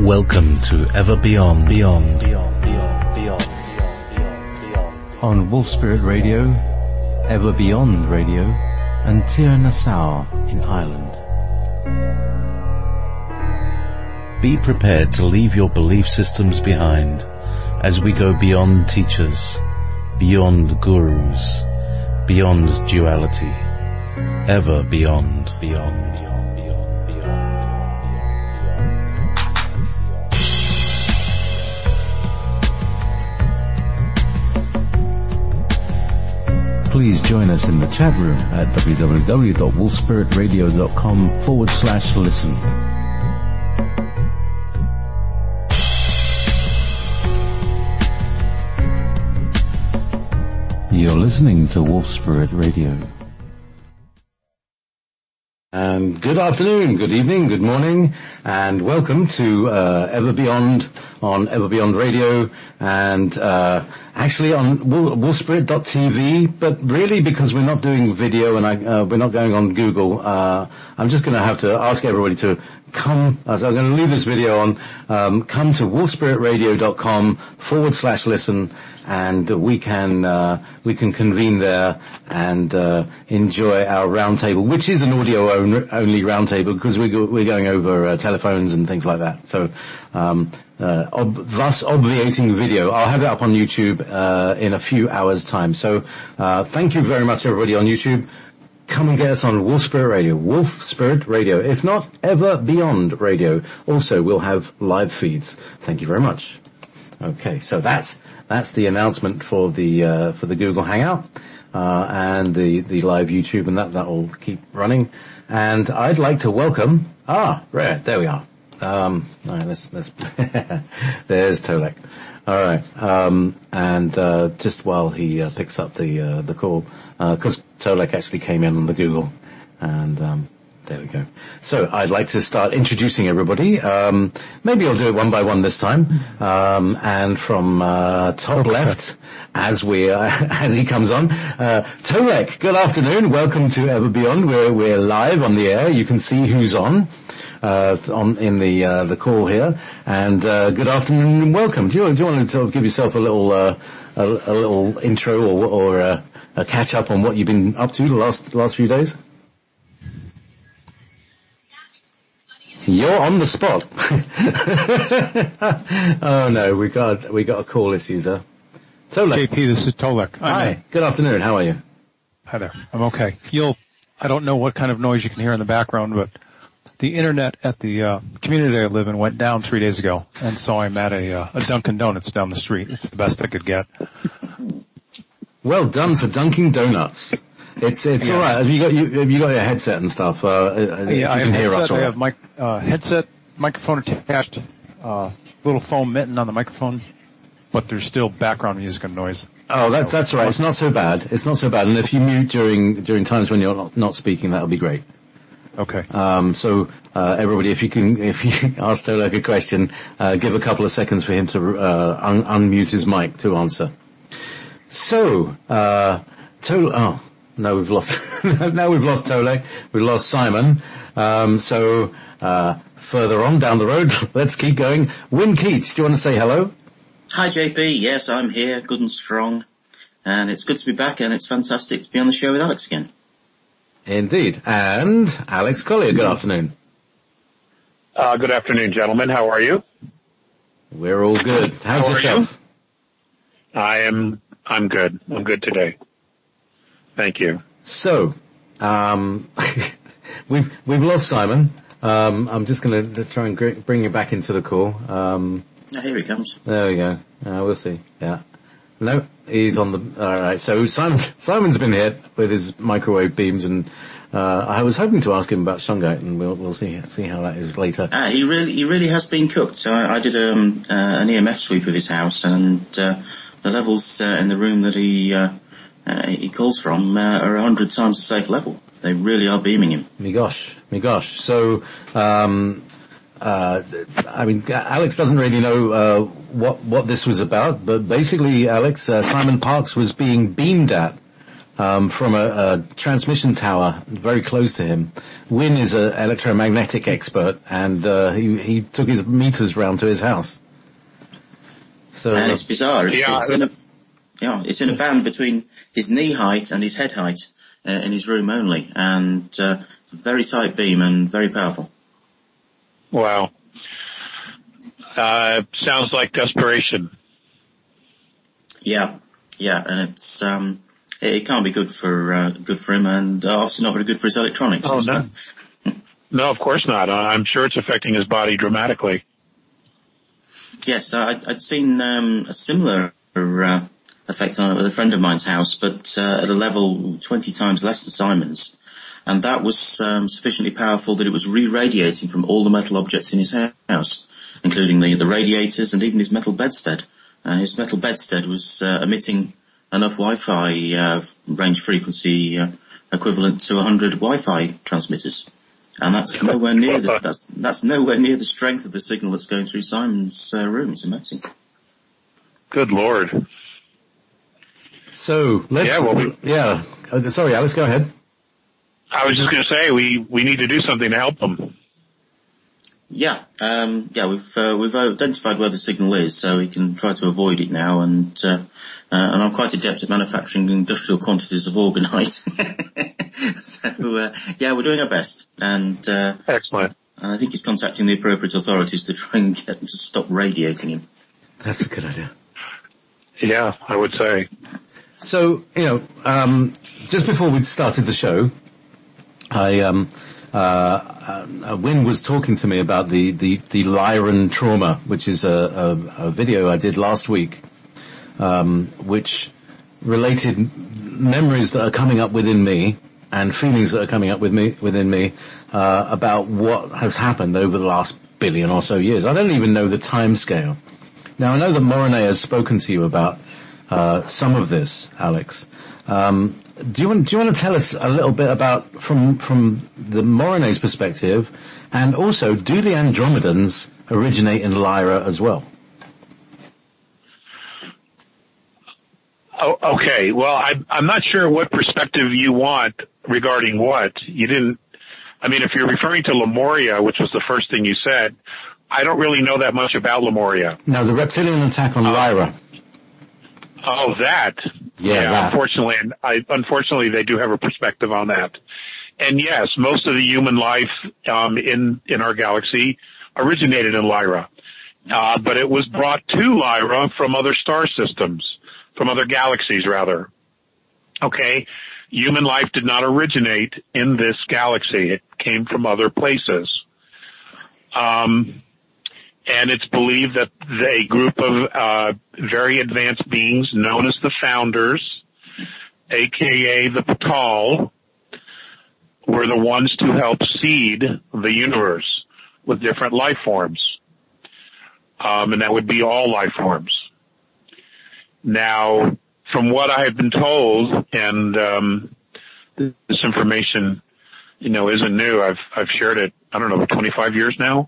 Welcome to Ever Beyond, Beyond, Beyond, Beyond, Beyond, Beyond, Beyond. On Wolf Spirit Radio, Ever Beyond Radio, and Tir Nassau in Ireland. Be prepared to leave your belief systems behind as we go beyond teachers, beyond gurus, beyond duality, ever beyond, beyond. Please join us in the chat room at www.wolfspiritradio.com/listen. You're listening to Wolf Spirit Radio. And good afternoon, good evening, good morning, and welcome to Ever Beyond on Ever Beyond Radio, and actually on wolfspirit.tv, but really because we're not doing video and we're not going on Google, I'm just going to have to ask everybody to come, so I'm going to leave this video on, come to wolfspiritradio.com/listen, and we can convene there and enjoy our roundtable, which is an audio only roundtable because we're going over telephones and things like that. So thus obviating video. I'll have it up on YouTube in a few hours' time. So thank you very much, everybody on YouTube. Come and get us on Wolf Spirit Radio, Wolf Spirit Radio. If not, Ever Beyond Radio. Also, we'll have live feeds. Thank you very much. Okay, so that's the announcement for the Google Hangout, and the live YouTube, and that will keep running. And I'd like to welcome, Rare, there we are. Alright, let's, there's Tolek. Alright, and just while he picks up the call, cause Tolek actually came in on the Google, and there we go. So I'd like to start introducing everybody. Maybe I'll do it one by one this time. And from top left, as he comes on, Tolek, good afternoon. Welcome to Ever Beyond. We're live on the air. You can see who's on in the call here. And good afternoon and welcome. Do you want to sort of give yourself a little intro or a catch up on what you've been up to the last few days? You're on the spot. Oh no, we got a call issues there. Tolek. JP, this is Tolek. Hi. Good afternoon. How are you? Hi there. I'm okay. I don't know what kind of noise you can hear in the background, but the internet at the community I live in went down 3 days ago, and so I'm at a Dunkin' Donuts down the street. It's the best I could get. Well done for Dunkin' Donuts. It's yes. All right. Have you got your headset and stuff? Yeah, I have a headset. I have my headset, microphone attached, little foam mitten on the microphone, but there's still background music and noise. Oh, that's all right. It's not so bad. It's not so bad. And if you mute during times when you're not speaking, that'll be great. Okay. So everybody, if you ask Tolek a question, give a couple of seconds for him to unmute his mic to answer. So, no, we've lost. Now we've lost Tolek. We've lost Simon. So further on down the road, let's keep going. Win Keats, do you want to say hello? Hi JP. Yes, I'm here, good and strong, and it's good to be back, and it's fantastic to be on the show with Alex again. Indeed. And Alex Collier, good afternoon. Good afternoon, gentlemen. How are you? We're all good. How's yourself? I'm good. I'm good today. Thank you. So, we've lost Simon. I'm just going to try and bring you back into the call. Here he comes. There we go. We'll see. Yeah. No, he's on the. All right. So Simon's been hit with his microwave beams, and I was hoping to ask him about Shungite, and we'll see how that is later. He really has been cooked. So I did an EMF sweep of his house, and the levels in the room that he calls from are 100 times the safe level. They really are beaming him. Me gosh. So, Alex doesn't really know what this was about, but basically, Alex, Simon Parks was being beamed at from a transmission tower very close to him. Wynne is an electromagnetic expert, and he took his meters round to his house. So, and it's bizarre. It's in a band between his knee height and his head height in his room only, and very tight beam and very powerful. Wow. Sounds like desperation. Yeah, and it's it can't be good for him, and obviously not very good for his electronics. Oh no, no, of course not. I'm sure it's affecting his body dramatically. Yes, I'd seen a similar effect on it with a friend of mine's house, but at a level 20 times less than Simon's, and that was sufficiently powerful that it was re-radiating from all the metal objects in his house, including the radiators and even his metal bedstead. His metal bedstead was emitting enough Wi-Fi range frequency equivalent to 100 Wi-Fi transmitters, and that's nowhere near that's nowhere near the strength of the signal that's going through Simon's room. It's amazing. Good Lord. So let's. Sorry, Alex, go ahead. I was just going to say we need to do something to help them. Yeah, we've identified where the signal is, so we can try to avoid it now, and I'm quite adept at manufacturing industrial quantities of orgonite. So, we're doing our best, and excellent. And I think he's contacting the appropriate authorities to try and get them to stop radiating him. That's a good idea. Yeah, I would say. So, just before we started the show, Wynne was talking to me about the Lyran trauma, which is a video I did last week, which related memories that are coming up within me and feelings that are coming up within me, about what has happened over the last billion or so years. I don't even know the time scale. Now I know that Morinet has spoken to you about, some of this, Alex. Do you want to tell us a little bit about from the Morinet's perspective, and also do the Andromedans originate in Lyra as well? Oh, okay. Well, I'm not sure what perspective you want regarding what. You didn't. I mean, if you're referring to Lemuria, which was the first thing you said, I don't really know that much about Lemuria. No, the reptilian attack on Lyra. Oh, that. Yeah, that. Unfortunately, they do have a perspective on that. And yes, most of the human life in our galaxy originated in Lyra, but it was brought to Lyra from other star systems, from other galaxies rather. Okay, human life did not originate in this galaxy; it came from other places. And it's believed that a group of very advanced beings known as the Founders, aka the Patal, were the ones to help seed the universe with different life forms. And that would be all life forms. Now, from what I have been told, and this information, isn't new. I've shared it, 25 years now.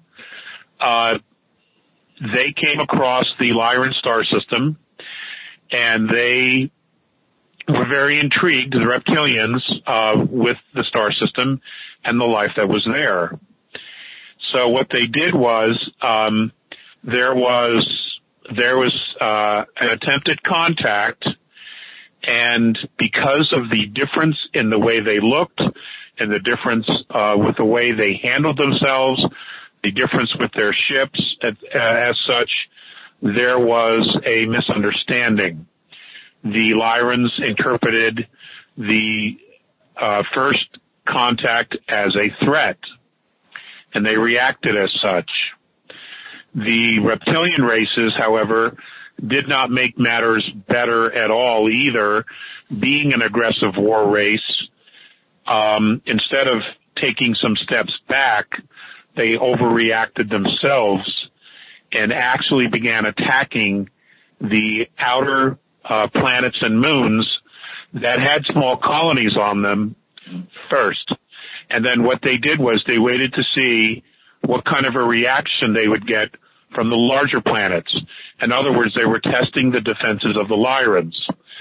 They came across the Lyran star system, and they were very intrigued, the reptilians, with the star system and the life that was there. So what they did was, there was an attempted contact, and because of the difference in the way they looked and the difference with the way they handled themselves, the difference with their ships, as such, there was a misunderstanding. The Lyrans interpreted the first contact as a threat, and they reacted as such. The reptilian races, however, did not make matters better at all either, being an aggressive war race. Instead of taking some steps back, they overreacted themselves and actually began attacking the outer planets and moons that had small colonies on them first. And then what they did was they waited to see what kind of a reaction they would get from the larger planets. In other words, they were testing the defenses of the Lyrans.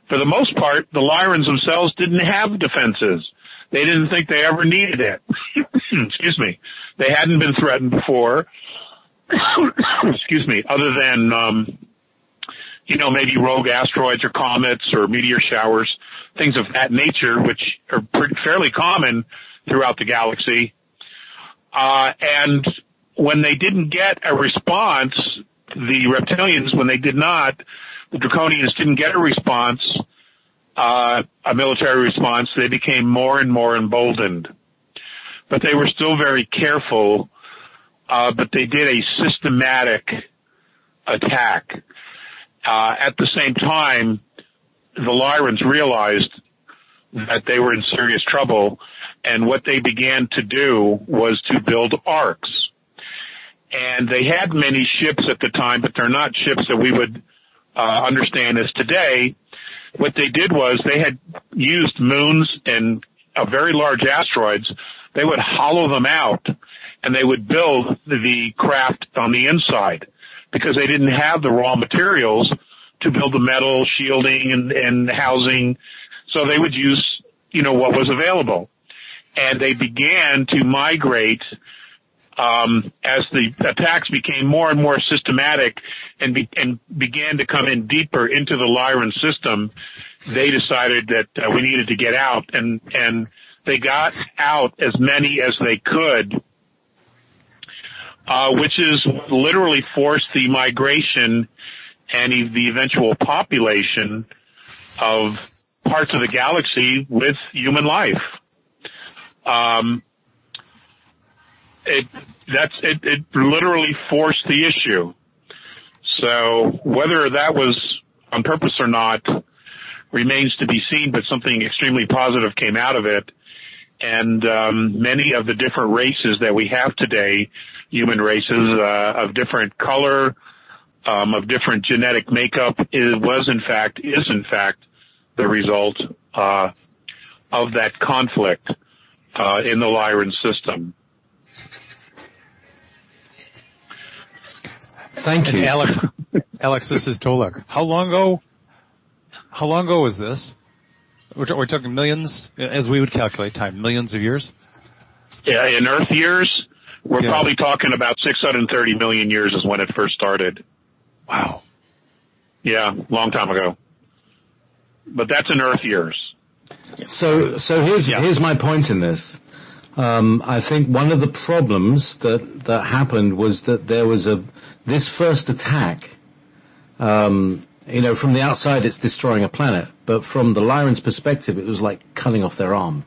for the most part, the Lyrans themselves didn't have defenses. They didn't think they ever needed it. Excuse me. They hadn't been threatened before. Excuse me. Other than, maybe rogue asteroids or comets or meteor showers, things of that nature, which are fairly common throughout the galaxy. And when they didn't get a response, the reptilians, the Draconians didn't get a response, a military response, they became more and more emboldened. But they were still very careful, but they did a systematic attack. At the same time, the Lyrans realized that they were in serious trouble, and what they began to do was to build arcs. And they had many ships at the time, but they're not ships that we would understand as today. What they did was they had used moons and very large asteroids. They would hollow them out, and they would build the craft on the inside because they didn't have the raw materials to build the metal shielding and housing. So they would use, what was available. And they began to migrate as the attacks became more and more systematic and began to come in deeper into the Lyran system. They decided that we needed to get out, and they got out as many as they could, which is literally forced the migration and the eventual population of parts of the galaxy with human life. It literally forced the issue. So whether that was on purpose or not remains to be seen, but something extremely positive came out of it. And many of the different races that we have today, human races of different color, of different genetic makeup, is in fact the result of that conflict in the Lyran system. Thank you. Alex, this is Tolek. How long ago was this? We're talking millions, as we would calculate time, millions of years? Yeah, in Earth years, we're probably talking about 630 million years is when it first started. Wow. Yeah, long time ago. But that's in Earth years. So here's my point in this. I think one of the problems that happened was that there was this first attack, from the outside it's destroying a planet, but from the Lyran's perspective it was like cutting off their arm,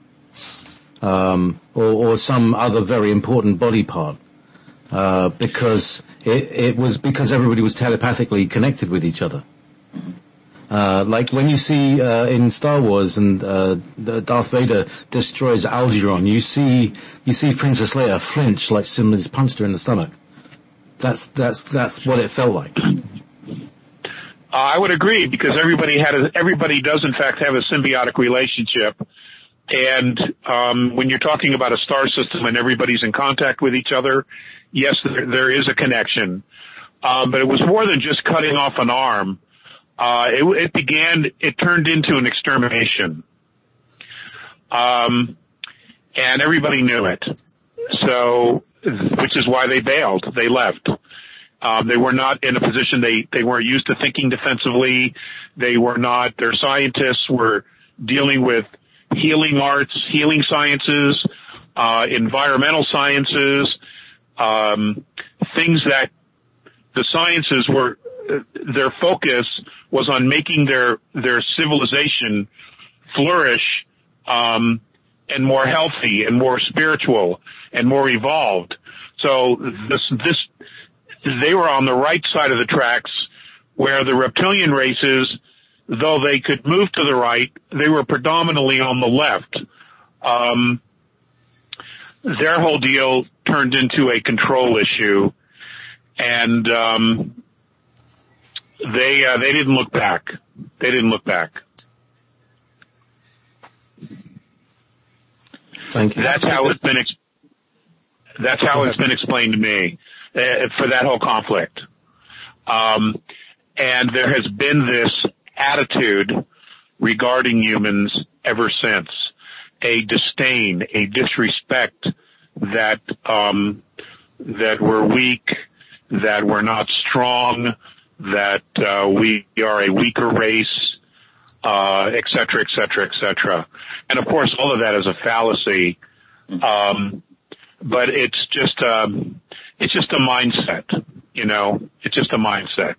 or some other very important body part, because it was because everybody was telepathically connected with each other. Like when you see in Star Wars and Darth Vader destroys Alderaan, you see Princess Leia flinch like somebody's punched her in the stomach. That's what it felt like. I would agree, because everybody does in fact have a symbiotic relationship. And when you're talking about a star system and everybody's in contact with each other, yes, there is a connection. But it was more than just cutting off an arm. It turned into an extermination. And everybody knew it. So, which is why they bailed. They left. They were not in a position, they weren't used to thinking defensively. Their scientists were dealing with healing arts, healing sciences, environmental sciences, things that the sciences their focus was on making their civilization flourish, and more healthy and more spiritual and more evolved. So they were on the right side of the tracks, where the reptilian races, though they could move to the right, they were predominantly on the left. Their whole deal turned into a control issue, and they didn't look back. They didn't look back. Thank you. That's how it's been explained to me for that whole conflict. And there has been this attitude regarding humans ever since. A disdain, a disrespect that we're weak, that we're not strong, that we are a weaker race, et cetera, et cetera, et cetera. And of course, all of that is a fallacy. But it's just a mindset, you know. It's just a mindset.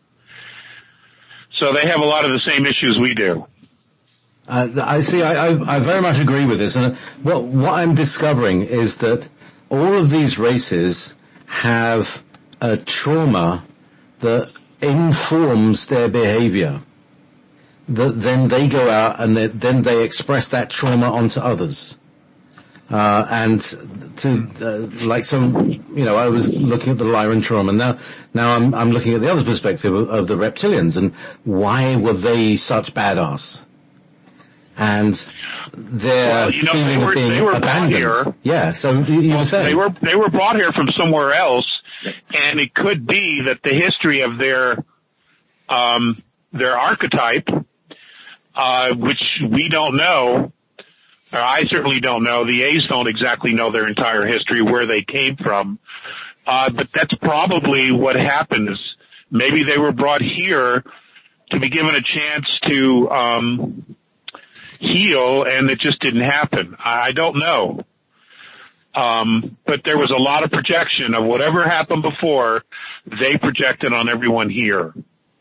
So they have a lot of the same issues we do. I see. I very much agree with this. And what I'm discovering is that all of these races have a trauma that informs their behavior. That then they go out and then they express that trauma onto others. And to, like some, you know, I was looking at the Lyran trauma, now I'm looking at the other perspective of the reptilians, and why were they such badass? And their feeling of being abandoned. Here, yeah, so you were saying. They were brought here from somewhere else, and it could be that the history of their archetype, which we don't know, or I certainly don't know, the A's don't exactly know their entire history, where they came from, but that's probably what happens. Maybe they were brought here to be given a chance to heal, and it just didn't happen. I don't know. But there was a lot of projection of whatever happened before, they projected on everyone here.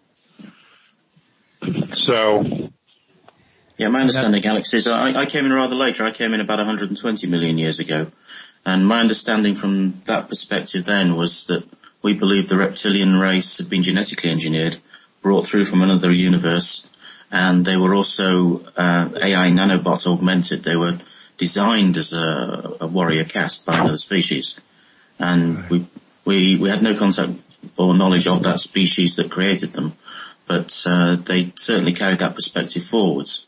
So. Yeah, my understanding, Alex, is I came in rather later. I came in about 120 million years ago. And my understanding from that perspective then was that we believed the reptilian race had been genetically engineered, brought through from another universe, and they were also AI nanobots augmented. They were designed as a warrior caste by another species. And we had no contact or knowledge of that species that created them, but they certainly carried that perspective forwards.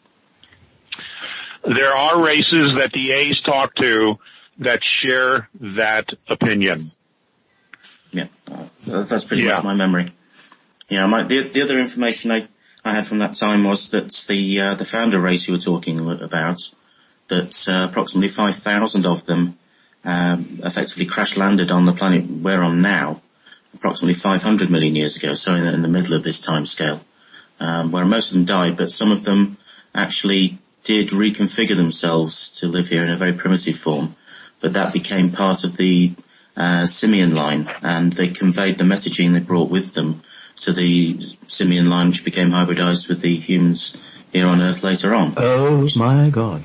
There are races that the A's talk to that share that opinion. Yeah, that's pretty much my memory. Yeah, the other information I had from that time was that the founder race you were talking about, that approximately 5,000 of them effectively crash landed on the planet we're on now, approximately 500 million years ago, so in the middle of this time scale, where most of them died, but some of them actually did reconfigure themselves to live here in a very primitive form, but that became part of the simian line, and they conveyed the metagene they brought with them to the simian line, which became hybridized with the humans here on Earth later on. Oh my God.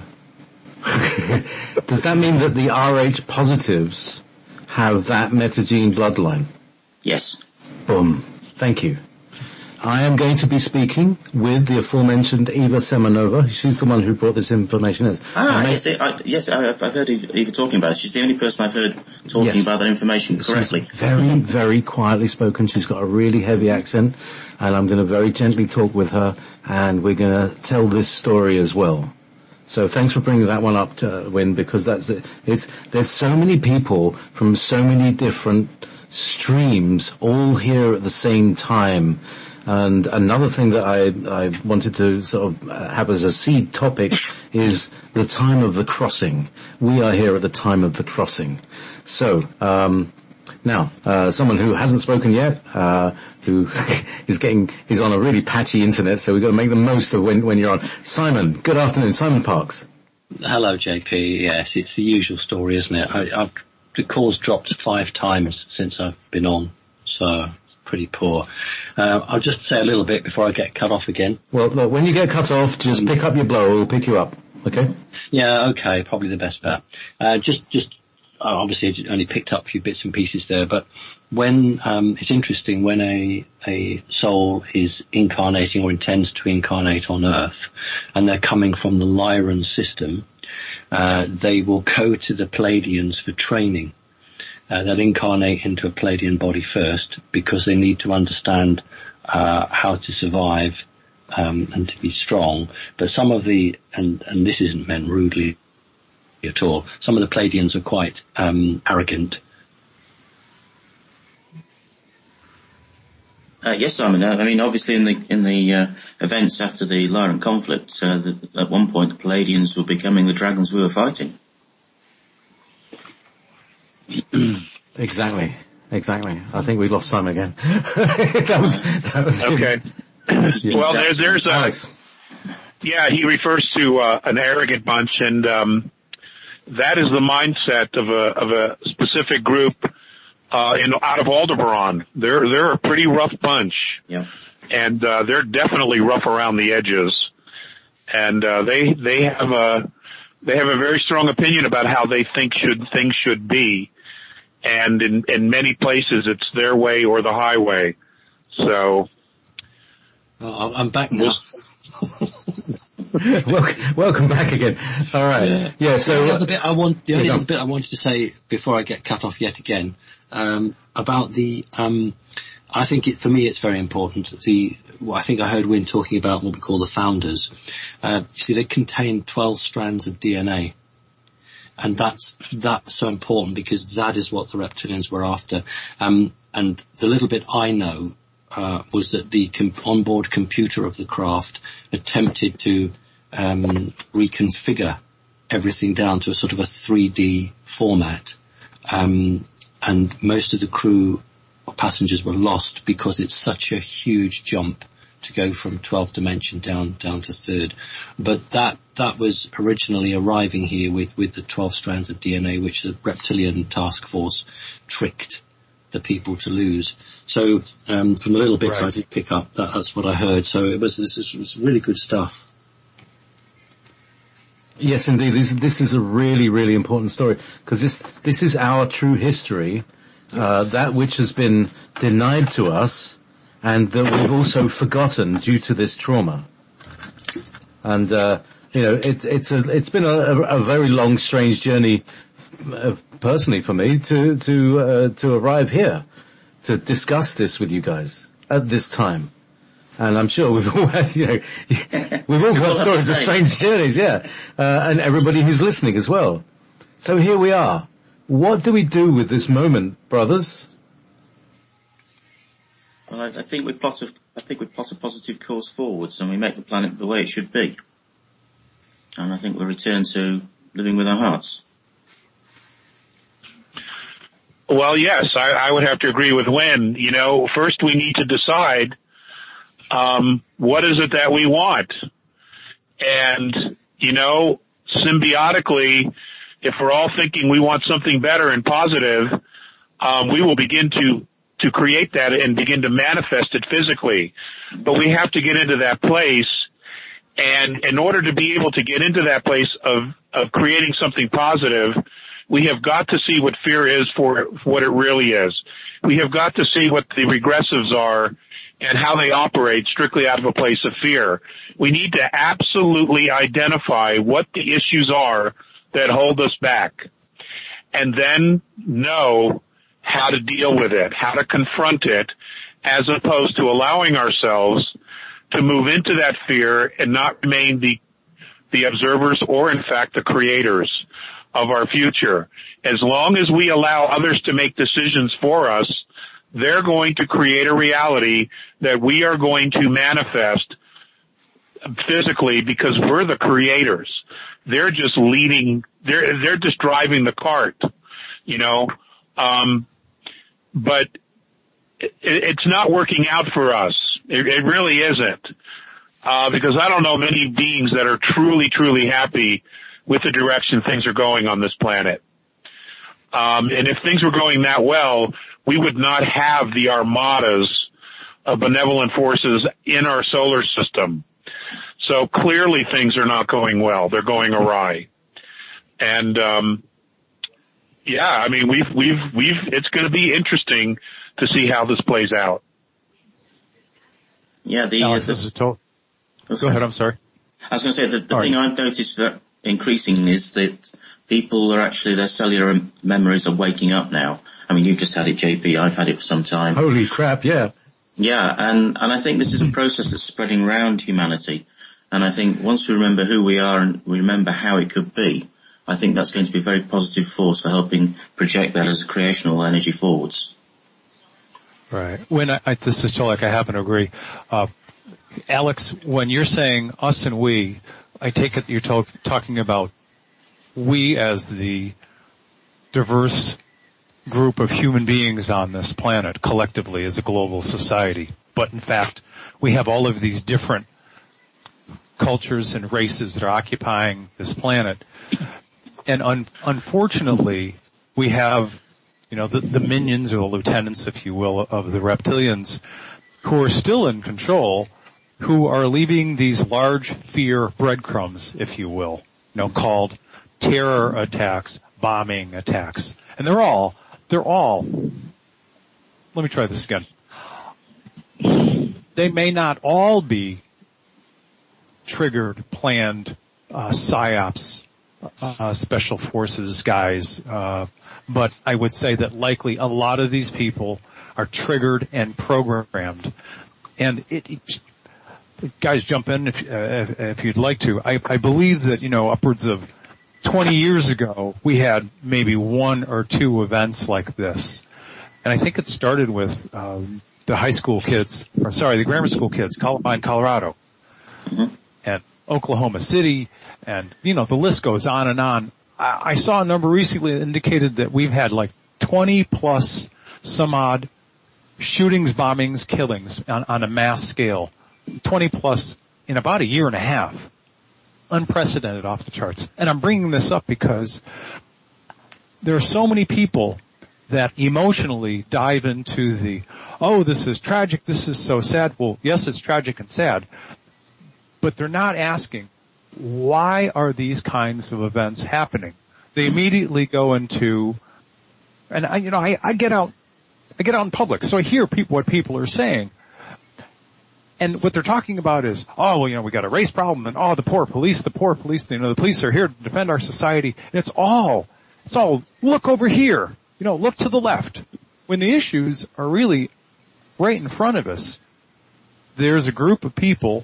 Does that mean that the Rh positives have that metagene bloodline? Yes. Boom. Thank you. I am going to be speaking with the aforementioned Eva Semenova. She's the one who brought this information. Yes, I've heard Eva talking about it. She's the only person I've heard talking about that information correctly. She's very, very quietly spoken. She's got a really heavy accent, and I'm going to very gently talk with her, and we're going to tell this story as well. So thanks for bringing that one up, Win, because there's so many people from so many different streams all here at the same time. And another thing that I wanted to sort of have as a seed topic is the time of the crossing. We are here at the time of the crossing. So, now, someone who hasn't spoken yet, who is on a really patchy internet, so we've got to make the most of when you're on. Simon, good afternoon. Simon Parks. Hello, JP. Yes, it's the usual story, isn't it? The call's dropped 5 times since I've been on, so pretty poor. I'll just say a little bit before I get cut off again. Well, look, when you get cut off, just pick up your blower. We'll pick you up. Okay? Yeah, okay. Probably the best bet. Obviously I only picked up a few bits and pieces there, but when, it's interesting when a soul is incarnating or intends to incarnate on Earth, and they're coming from the Lyran system, they will go to the Pleiadians for training. They'll incarnate into a Pleiadian body first because they need to understand how to survive and to be strong. But some of the, and this isn't meant rudely at all, some of the Pleiadians are quite arrogant. Yes, Simon. I mean, obviously, in the events after the Lyran conflict, at one point the Palladians were becoming the dragons we were fighting. Exactly. I think we lost Simon again. that was okay. Well, there's Alex. Yeah, he refers to an arrogant bunch, and that is the mindset of a specific group out of Aldebaran. They're a pretty rough bunch. Yeah. And they're definitely rough around the edges. And they have a very strong opinion about how they think things should be. And in many places it's their way or the highway. So I'm back now. Welcome back again. All right. Yeah. So the only other bit I wanted to say before I get cut off yet again, about the, I think for me it's very important. I think I heard Wynne talking about what we call the founders. You see, they contain 12 strands of DNA. And that's so important because that is what the reptilians were after. And the little bit I know, was that the onboard computer of the craft attempted to reconfigure everything down to a sort of a 3D format, and most of the crew or passengers were lost because it's such a huge jump to go from 12th dimension down to third. But that was originally arriving here with the 12 strands of DNA, which the reptilian task force tricked the people to lose. So from the little bits I did pick up, that's what I heard. So this was really good stuff. Yes, indeed. This is a really, really important story because this is our true history, that which has been denied to us and that we've also forgotten due to this trauma. And it's been a very long, strange journey, personally for me to arrive here to discuss this with you guys at this time. And I'm sure we've all had, we've all got stories of strange journeys, yeah. And everybody who's listening as well. So here we are. What do we do with this moment, brothers? Well, I think we plot a positive course forwards and we make the planet the way it should be. And I think we return to living with our hearts. Well, yes, I would have to agree with Wynne. First we need to decide what is it that we want? And, symbiotically, if we're all thinking we want something better and positive, we will begin to create that and begin to manifest it physically. But we have to get into that place. And in order to be able to get into that place of creating something positive, we have got to see what fear is for what it really is. We have got to see what the regressives are and how they operate strictly out of a place of fear. We need to absolutely identify what the issues are that hold us back, and then know how to deal with it, how to confront it, as opposed to allowing ourselves to move into that fear and not remain the observers or, in fact, the creators of our future. As long as we allow others to make decisions for us, they're going to create a reality that we are going to manifest physically because we're the creators. They're just leading, they're just driving the cart, but it's not working out for us. It really isn't. Because I don't know many beings that are truly, truly happy with the direction things are going on this planet. And if things were going that well, we would not have the armadas of benevolent forces in our solar system. So clearly things are not going well. They're going awry. And, it's going to be interesting to see how this plays out. Yeah, Alex, go ahead, I'm sorry. I was going to say that the thing I've noticed that increasing is that people are actually, their cellular memories are waking up now. I mean, you've just had it, JP. I've had it for some time. Holy crap, yeah. Yeah, and I think this is a process that's spreading around humanity. And I think once we remember who we are and we remember how it could be, I think that's going to be a very positive force for helping project that as a creational energy forwards. Right. When this is Tolek, I happen to agree. Alex, when you're saying us and we, I take it you're talking about we as the diverse group of human beings on this planet collectively as a global society. But in fact, we have all of these different cultures and races that are occupying this planet. And unfortunately, we have, the minions or the lieutenants, if you will, of the reptilians who are still in control, who are leaving these large fear breadcrumbs, if you will, called terror attacks, bombing attacks. And they're all, let me try this again. They may not all be triggered, planned, psyops, special forces guys, but I would say that likely a lot of these people are triggered and programmed. And guys jump in if you'd like to. I believe that, upwards of 20 years ago, we had maybe one or two events like this. And I think it started with, the grammar school kids, Columbine, Colorado, and Oklahoma City, and, the list goes on and on. I saw a number recently that indicated that we've had like 20 plus some odd shootings, bombings, killings on a mass scale. 20 plus in about a year and a half. Unprecedented, off the charts. And I'm bringing this up because there are so many people that emotionally dive into this is tragic, this is so sad. Well, yes, it's tragic and sad, but they're not asking, why are these kinds of events happening? They immediately go into, and I get out in public, so I hear what people are saying. And what they're talking about is, we got a race problem, and the poor police, the police are here to defend our society. And it's all, look over here, look to the left. When the issues are really right in front of us, there's a group of people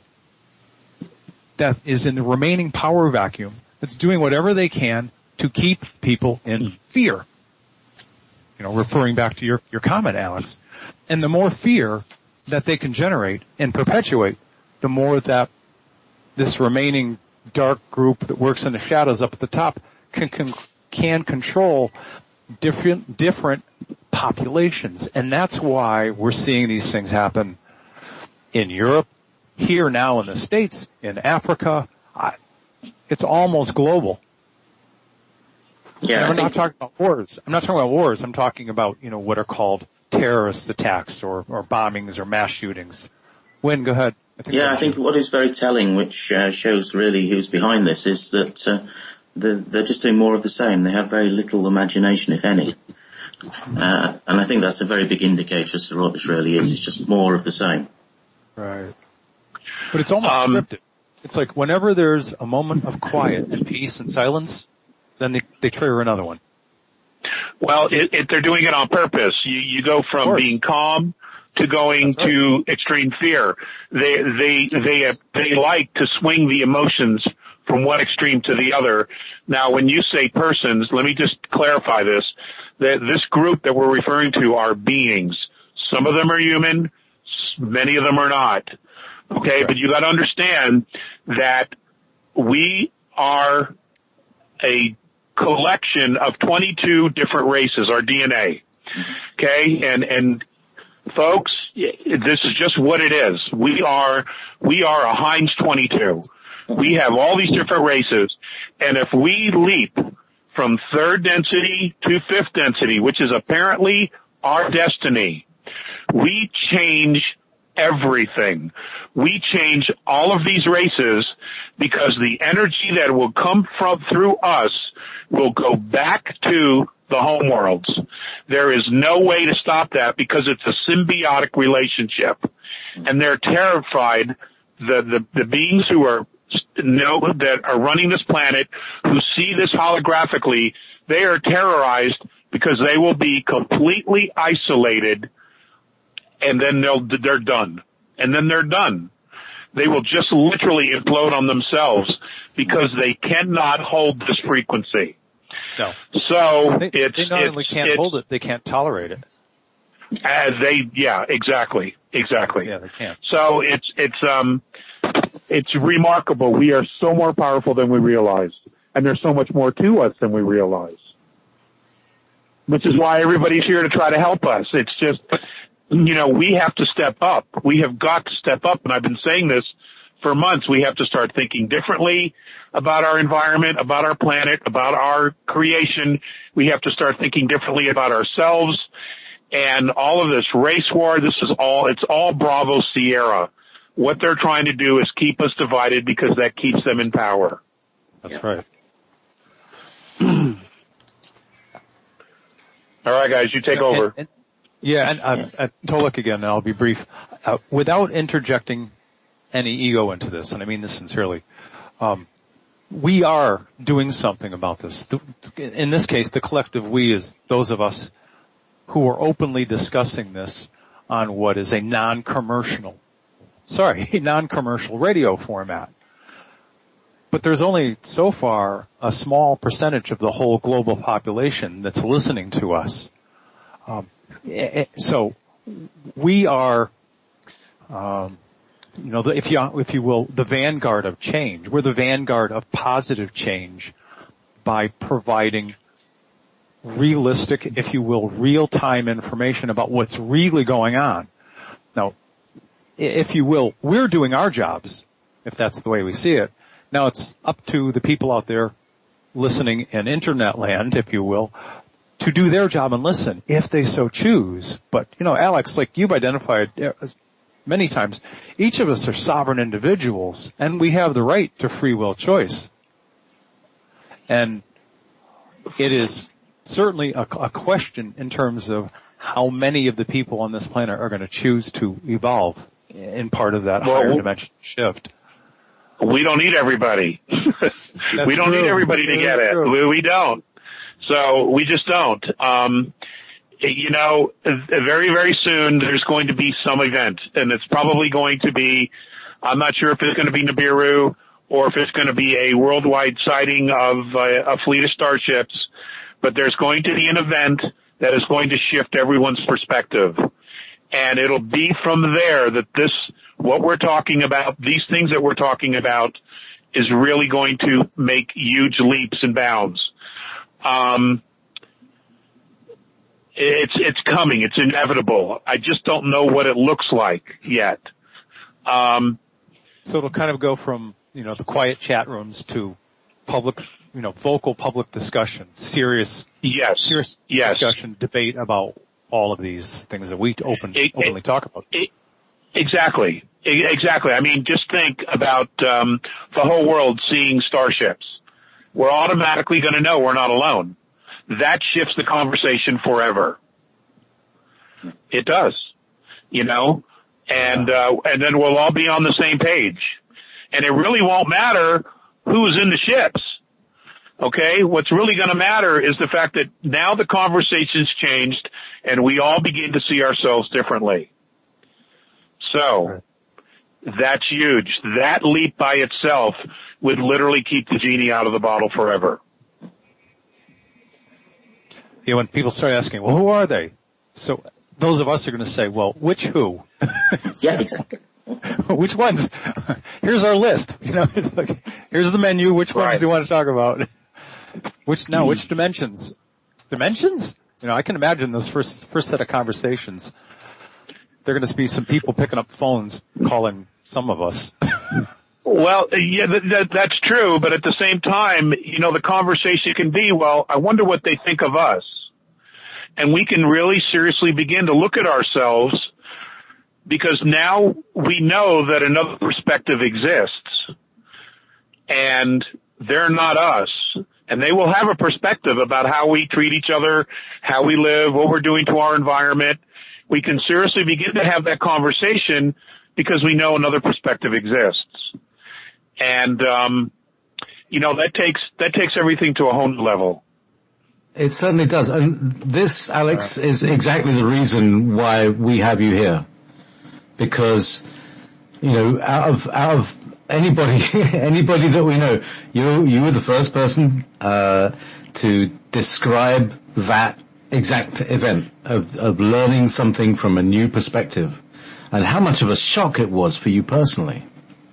that is in the remaining power vacuum that's doing whatever they can to keep people in fear. Referring back to your comment, Alex. And the more fear that they can generate and perpetuate, the more that this remaining dark group that works in the shadows up at the top can control different populations. And that's why we're seeing these things happen in Europe, here now in the States, in Africa. It's almost global. Yeah, I'm not talking about wars. I'm talking about, what are called terrorist attacks or bombings or mass shootings. Wynn, go ahead. I think what is very telling, which shows really who's behind this, is that they're just doing more of the same. They have very little imagination, if any. And I think that's a very big indicator as to what this really is. It's just more of the same. Right. But it's almost scripted. It's like whenever there's a moment of quiet and peace and silence, then they trigger another one. Well, they're doing it on purpose. You go from being calm to going to extreme fear. They like to swing the emotions from one extreme to the other. Now, when you say persons, let me just clarify this. That this group that we're referring to are beings. Some of them are human, many of them are not. Okay, but you got to understand that we are a collection of 22 different races, our DNA. Okay, and folks, this is just what it is. We are a Heinz 22. We have all these different races, and if we leap from third density to fifth density, which is apparently our destiny, we change everything. We change all of these races because the energy that will come through us will go back to the home worlds. There is no way to stop that because it's a symbiotic relationship. And they're terrified, the beings who that are running this planet, who see this holographically, they are terrorized because they will be completely isolated, and then they're done. And then they're done. They will just literally implode on themselves because they cannot hold this frequency. No. So they not only can't hold it, they can't tolerate it. Exactly. Yeah, they can't. So it's remarkable. We are so more powerful than we realize. And there's so much more to us than we realize. Which is why everybody's here to try to help us. It's just, we have to step up. We have got to step up, and I've been saying this for months. We have to start thinking differently about our environment, about our planet, about our creation. We have to start thinking differently about ourselves. And all of this race war, it's all Bravo Sierra. What they're trying to do is keep us divided because that keeps them in power. That's right. All right, guys, you take over. And Tolek again, and I'll be brief. Without interjecting any ego into this, and I mean this sincerely, we are doing something about this. In this case, the collective we is those of us who are openly discussing this on what is a non-commercial radio format. But there's only so far a small percentage of the whole global population that's listening to us. So we are, if you will, the vanguard of change. We're the vanguard of positive change by providing realistic, if you will, real-time information about what's really going on. Now, if you will, we're doing our jobs, if that's the way we see it. Now it's up to the people out there listening in internet land, if you will, to do their job and listen, if they so choose. But, Alex, like you've identified many times, each of us are sovereign individuals, and we have the right to free will choice. And it is certainly a question in terms of how many of the people on this planet are going to choose to evolve in part of that higher dimension shift. We don't need everybody. We don't need everybody to get it. We don't. So we just don't. Very, very soon there's going to be some event, and it's probably going to be, I'm not sure if it's going to be Nibiru or if it's going to be a worldwide sighting of a fleet of starships, but there's going to be an event that is going to shift everyone's perspective. And it'll be from there that what we're talking about, these things that we're talking about, is really going to make huge leaps and bounds. It's coming. It's inevitable. I just don't know what it looks like yet. So it'll kind of go from, the quiet chat rooms to public, vocal public discussion, serious discussion, debate about all of these things that we openly talk about. Exactly. I mean, just think about the whole world seeing starships. We're automatically going to know we're not alone. That shifts the conversation forever. It does, and then we'll all be on the same page. And it really won't matter who's in the ships. Okay? What's really going to matter is the fact that now the conversation's changed and we all begin to see ourselves differently. So, that's huge. That leap by itself would literally keep the genie out of the bottle forever. Yeah, when people start asking, well, who are they? So, those of us are going to say, well, which who? Yeah, exactly. Which ones? Here's our list. It's like, here's the menu. Which ones do you want to talk about? Which dimensions? Dimensions? I can imagine those first set of conversations. There are going to be some people picking up phones calling some of us. Well, yeah, that's true. But at the same time, the conversation can be, well, I wonder what they think of us. And we can really seriously begin to look at ourselves, because now we know that another perspective exists, and they're not us. And they will have a perspective about how we treat each other, how we live, what we're doing to our environment. We can seriously begin to have that conversation because we know another perspective exists. And, that takes everything to a whole new level. It certainly does. And this, Alex, is exactly the reason why we have you here. Because, out of anybody that we know, you were the first person, to describe that exact event of learning something from a new perspective, and how much of a shock it was for you personally.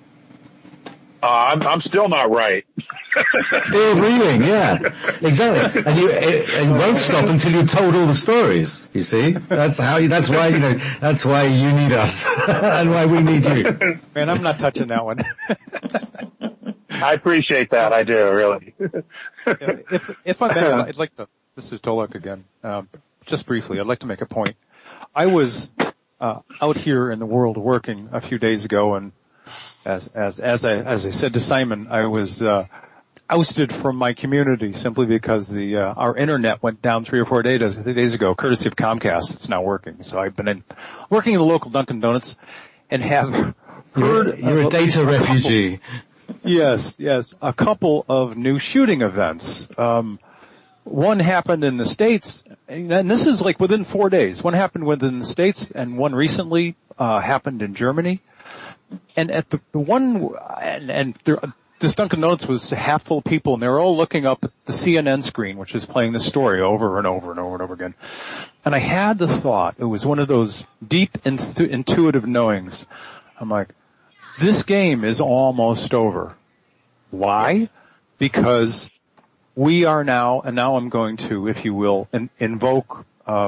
I'm still not right. Still reeling, yeah, exactly. And you won't stop until you've told all the stories. You see, that's why you need us, and why we need you. Man, I'm not touching that one. I appreciate that. I do, really. If I may, I'd like to. This is Tolek again. Just briefly, I'd like to make a point. I was out here in the world working a few days ago, and as I said to Simon, I was ousted from my community simply because our internet went down 3 or 4 days ago, courtesy of Comcast. It's now working. So I've been working in a local Dunkin' Donuts and have heard. You're a data refugee. Yes. A couple of new shooting events. One happened in the States, and this is like within 4 days. One happened within the States, and one recently happened in Germany. And at the one, this Dunkin' Donuts was half full of people, and they were all looking up at the CNN screen, which is playing the story over and over and over and over again. And I had the thought, it was one of those deep intuitive knowings. I'm like, this game is almost over. Why? Because we are now, and now I'm going to, if you will, invoke,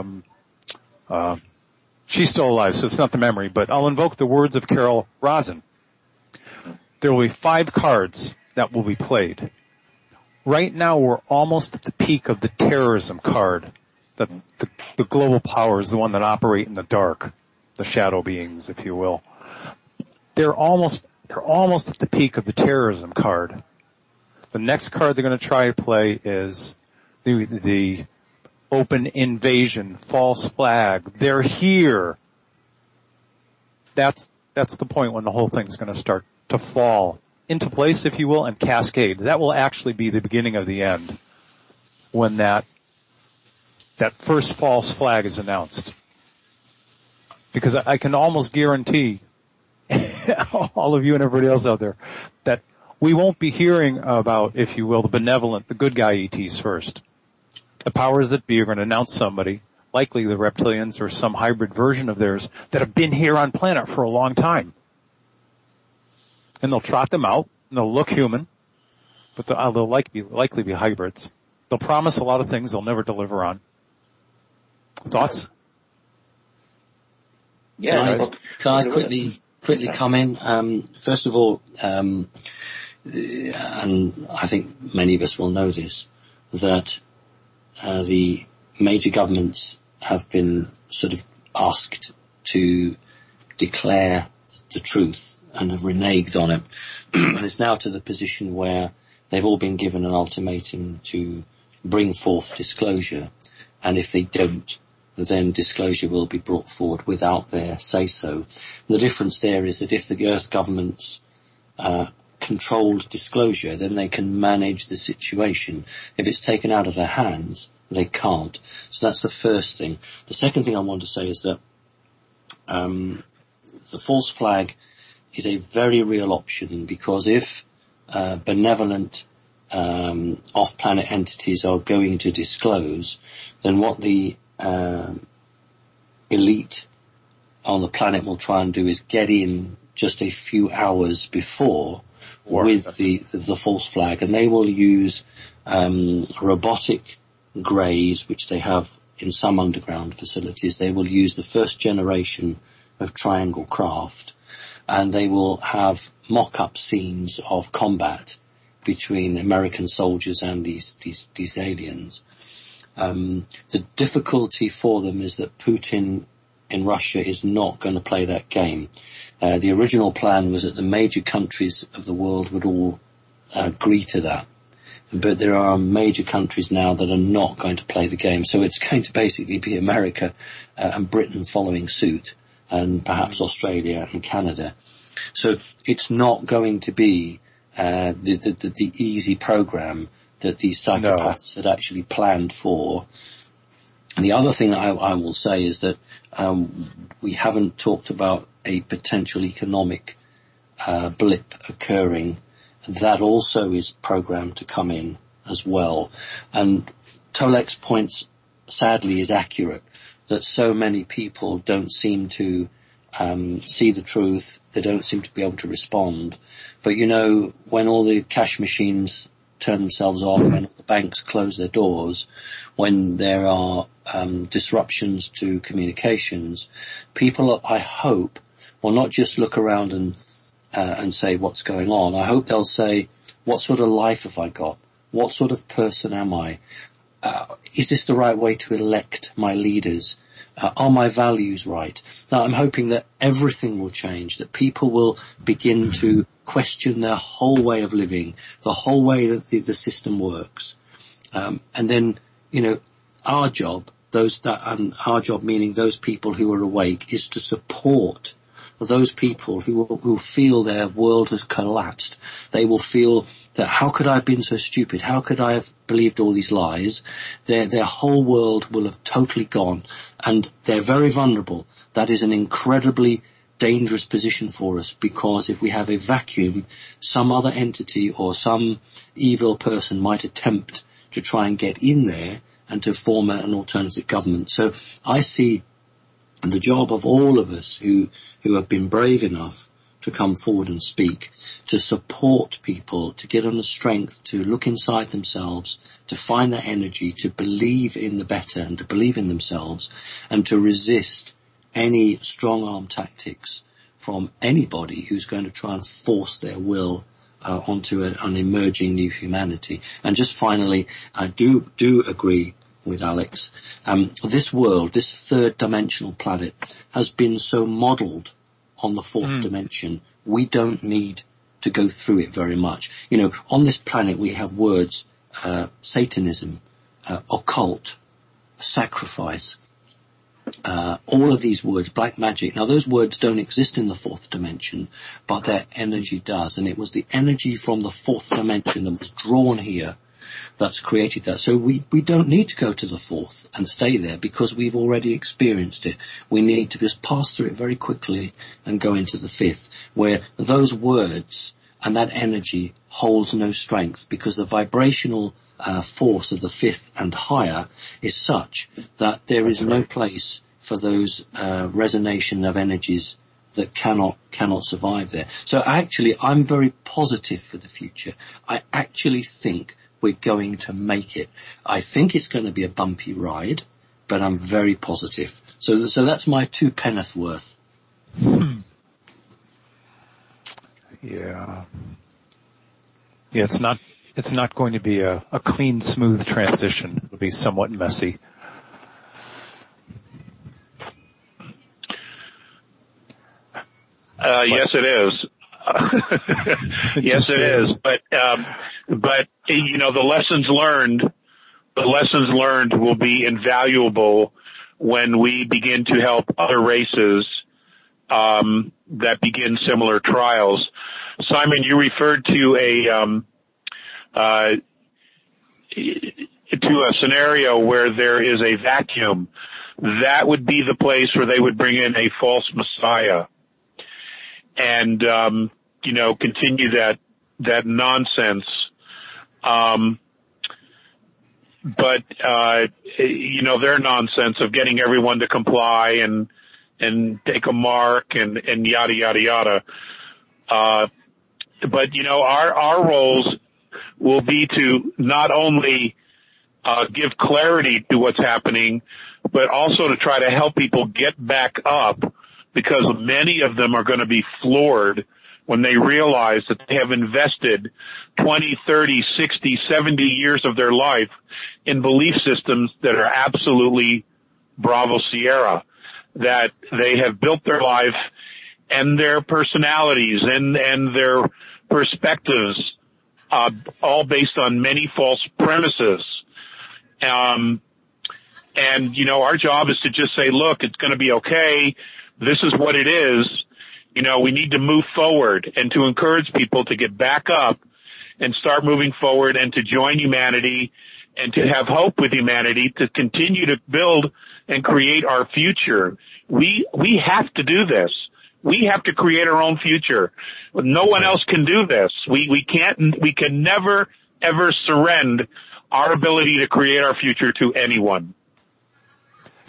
she's still alive, so it's not the memory, but I'll invoke the words of Carol Rosin. There will be 5 cards that will be played. Right now we're almost at the peak of the terrorism card, the global powers, the one that operate in the dark, the shadow beings, if you will. They're almost at the peak of the terrorism card. The next card they're going to try to play is the open invasion, false flag. They're here. That's the point when the whole thing's going to start to fall into place, if you will, and cascade. That will actually be the beginning of the end when that first false flag is announced. Because I can almost guarantee all of you and everybody else out there that we won't be hearing about, if you will, the benevolent, the good guy ETs first. The powers that be are going to announce somebody, likely the reptilians or some hybrid version of theirs, that have been here on planet for a long time. And they'll trot them out, and they'll look human, but they'll likely be hybrids. They'll promise a lot of things they'll never deliver on. Thoughts? Yeah. Can I quickly come in? First of all, and I think many of us will know this, that the major governments have been sort of asked to declare the truth and have reneged on it. And it's now to the position where they've all been given an ultimatum to bring forth disclosure. And if they don't, then disclosure will be brought forward without their say-so. The difference there is that if the Earth governments controlled disclosure, then they can manage the situation. If it's taken out of their hands, they can't. So that's the first thing. The second thing I want to say is that the false flag is a very real option, because if benevolent off-planet entities are going to disclose, then what the elite on the planet will try and do is get in just a few hours before with the false flag, and they will use robotic greys, which they have in some underground facilities. They will use the first generation of triangle craft, and they will have mock-up scenes of combat between American soldiers and these aliens. The difficulty for them is that Putin in Russia is not going to play that game. The original plan was that the major countries of the world would all agree to that. But there are major countries now that are not going to play the game. So it's going to basically be America and Britain following suit, and perhaps Australia and Canada. So it's not going to be the easy program that these psychopaths had actually planned for. And the other thing that I will say is that we haven't talked about a potential economic blip occurring. That also is programmed to come in as well. And Tolek's points sadly is accurate, that so many people don't seem to see the truth. They don't seem to be able to respond. But when all the cash machines turn themselves off, when the banks close their doors, when there are disruptions to communications, people, I hope, will not just look around and say what's going on. I hope they'll say, what sort of life have I got? What sort of person am I? Is this the right way to elect my leaders? Are my values right? Now, I'm hoping that everything will change, that people will begin to question their whole way of living, the whole way that the system works. And then, our job, our job meaning those people who are awake, is to support those people who feel their world has collapsed. They will feel that, how could I have been so stupid? How could I have believed all these lies? Their whole world will have totally gone, and they're very vulnerable. That is an incredibly dangerous position for us, because if we have a vacuum, some other entity or some evil person might attempt to try and get in there and to form an alternative government. So I see the job of all of us who have been brave enough to come forward and speak, to support people, to get on the strength, to look inside themselves, to find that energy, to believe in the better and to believe in themselves, and to resist any strong-arm tactics from anybody who's going to try and force their will onto an emerging new humanity. And just finally, I do agree with Alex. This world, this third-dimensional planet, has been so modelled on the fourth dimension. We don't need to go through it very much. On this planet we have words, Satanism, occult, sacrifice, all of these words, black magic. Now, those words don't exist in the fourth dimension, but their energy does. And it was the energy from the fourth dimension that was drawn here that's created that. So we don't need to go to the fourth and stay there, because we've already experienced it. We need to just pass through it very quickly and go into the fifth, where those words and that energy holds no strength, because the vibrational force of the fifth and higher is such that there is no place for those resonation of energies that cannot survive there. So actually, I'm very positive for the future. I actually think we're going to make it. I think it's going to be a bumpy ride, but I'm very positive. So that's my 2 penneth worth. Yeah. Yeah, it's not going to be a clean, smooth transition. It'll be somewhat messy. Yes, it is. Yes, it is. But the lessons learned will be invaluable when we begin to help other races that begin similar trials. Simon, you referred to a scenario where there is a vacuum. That would be the place where they would bring in a false messiah and continue that nonsense. But their nonsense of getting everyone to comply and take a mark and yada, yada, yada. But our roles will be to not only, give clarity to what's happening, but also to try to help people get back up, because many of them are going to be floored when they realize that they have invested 20, 30, 60, 70 years of their life in belief systems that are absolutely Bravo Sierra, that they have built their life and their personalities and their perspectives, all based on many false premises. Our job is to just say, look, it's going to be okay. This is what it is. We need to move forward and to encourage people to get back up and start moving forward and to join humanity and to have hope with humanity, to continue to build and create our future. We have to do this. We have to create our own future. No one else can do this. We can never, ever surrender our ability to create our future to anyone.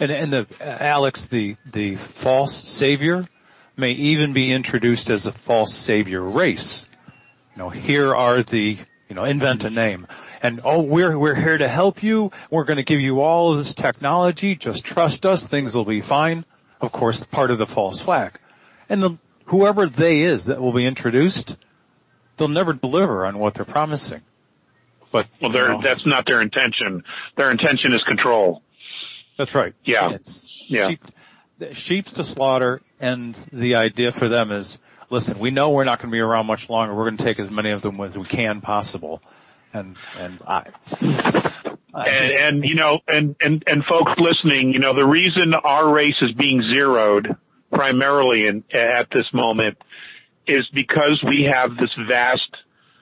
And Alex, the false savior may even be introduced as a false savior race. Here are invent a name. And, we're here to help you. We're going to give you all of this technology. Just trust us. Things will be fine. Of course, part of the false flag. And whoever they is that will be introduced, they'll never deliver on what they're promising. But, that's not their intention. Their intention is control. That's right. Yeah. Sheep's to slaughter, and the idea for them is, listen, we know we're not going to be around much longer. We're going to take as many of them as we can possible. And folks listening, the reason our race is being zeroed primarily at this moment is because we have this vast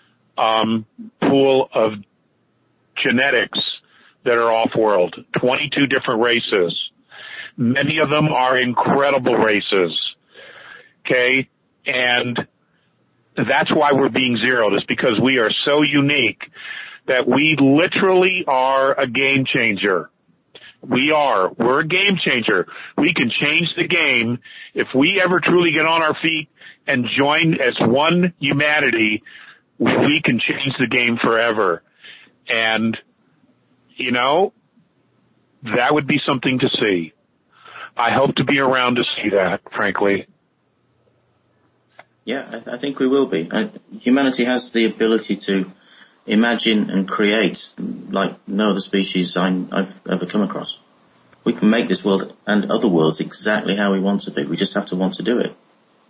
pool of genetics that are off-world, 22 different races. Many of them are incredible races, okay? And that's why we're being zeroed, is because we are so unique that we literally are a game changer. We're a game changer. We can change the game. If we ever truly get on our feet and join as one humanity, we can change the game forever. And, that would be something to see. I hope to be around to see that, frankly. Yeah, I think we will be. Humanity has the ability to imagine and create like no other species I've ever come across. We can make this world and other worlds exactly how we want to be. We just have to want to do it.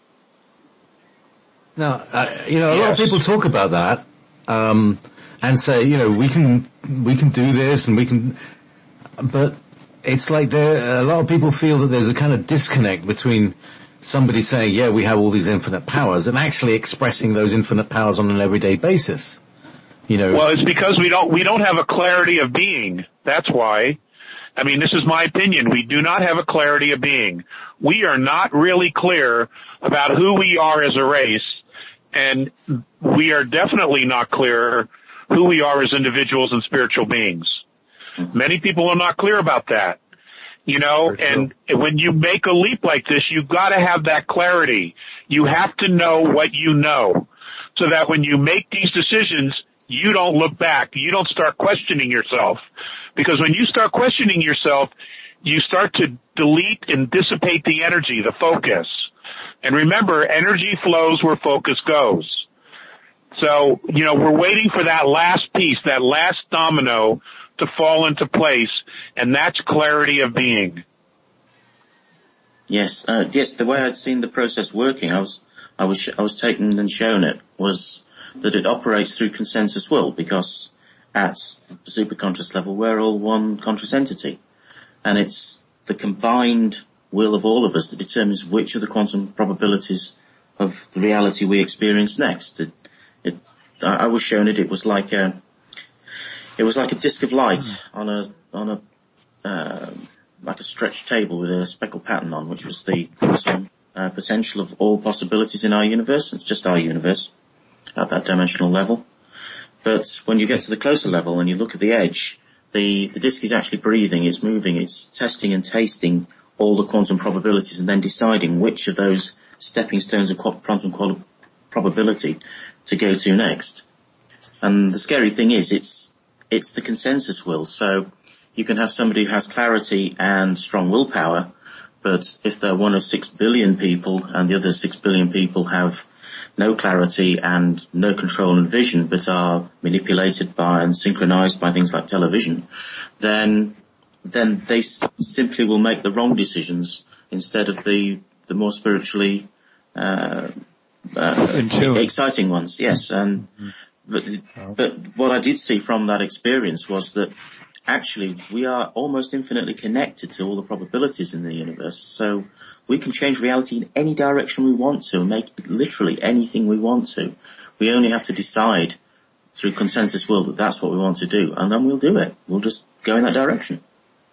Now, a lot of people talk about that, and say, we can do this and we can, but it's like a lot of people feel that there's a kind of disconnect between somebody saying, yeah, we have all these infinite powers, and actually expressing those infinite powers on an everyday basis. Well, it's because we don't have a clarity of being. That's why. I mean, this is my opinion. We do not have a clarity of being. We are not really clear about who we are as a race, and we are definitely not clear who we are as individuals and spiritual beings. Many people are not clear about that. And when you make a leap like this, you've got to have that clarity. You have to know what you know, so that when you make these decisions, you don't look back. You don't start questioning yourself. Because when you start questioning yourself, you start to delete and dissipate the energy, the focus. And remember, energy flows where focus goes. So, we're waiting for that last piece, that last domino to fall into place, and that's clarity of being. Yes, the way I'd seen the process working, I was taken and shown it, was that it operates through consensus will, because at the superconscious level, we're all one conscious entity. And it's the combined will of all of us that determines which of the quantum probabilities of the reality we experience next. I was shown it was like a disc of light on a like a stretched table with a speckle pattern on, which was the quantum potential of all possibilities in our universe. It's just our universe at that dimensional level. But when you get to the closer level and you look at the edge, the disc is actually breathing, it's moving, it's testing and tasting all the quantum probabilities and then deciding which of those stepping stones of quantum probability to go to next. And the scary thing is, it's the consensus will. So you can have somebody who has clarity and strong willpower, but if they're one of 6 billion people and the other 6 billion people have no clarity and no control and vision, but are manipulated by and synchronized by things like television, then they simply will make the wrong decisions instead of the more spiritually exciting ones. Yes, and but what I did see from that experience was that actually we are almost infinitely connected to all the probabilities in the universe. So we can change reality in any direction we want to and make literally anything we want to. We only have to decide through consensus will that that's what we want to do, and then we'll do it. We'll just go in that direction.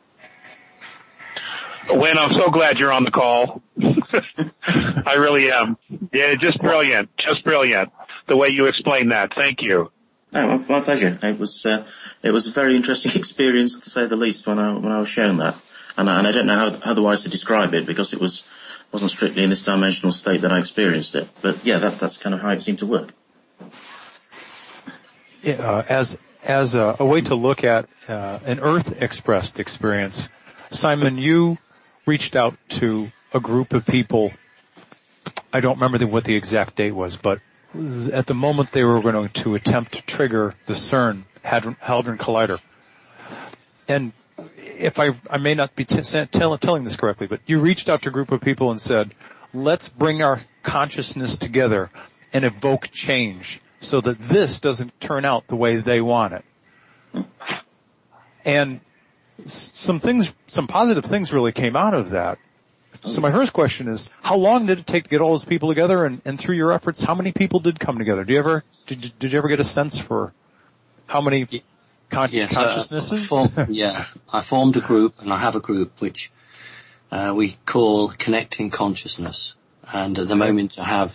Wayne, I'm so glad you're on the call. I really am. Yeah, just brilliant. Just brilliant. The way you explained that. Thank you. Oh, my pleasure. It was a very interesting experience, to say the least, when I was shown that. and I don't know how otherwise to describe it, because it wasn't strictly in this dimensional state that I experienced it. But yeah, that's kind of how it seemed to work. As a way to look at an Earth expressed experience, Simon, you reached out to a group of people. I don't remember what the exact date was, but at the moment they were going to attempt to trigger the CERN Hadron Collider. And if I may not be telling this correctly, but you reached out to a group of people and said, let's bring our consciousness together and evoke change so that this doesn't turn out the way they want it. And some positive things really came out of that. So my first question is, how long did it take to get all those people together? And through your efforts, how many people did come together? Did you ever get a sense for how many consciousnesses? I formed a group, and I have a group which we call Connecting Consciousness. And at the moment I have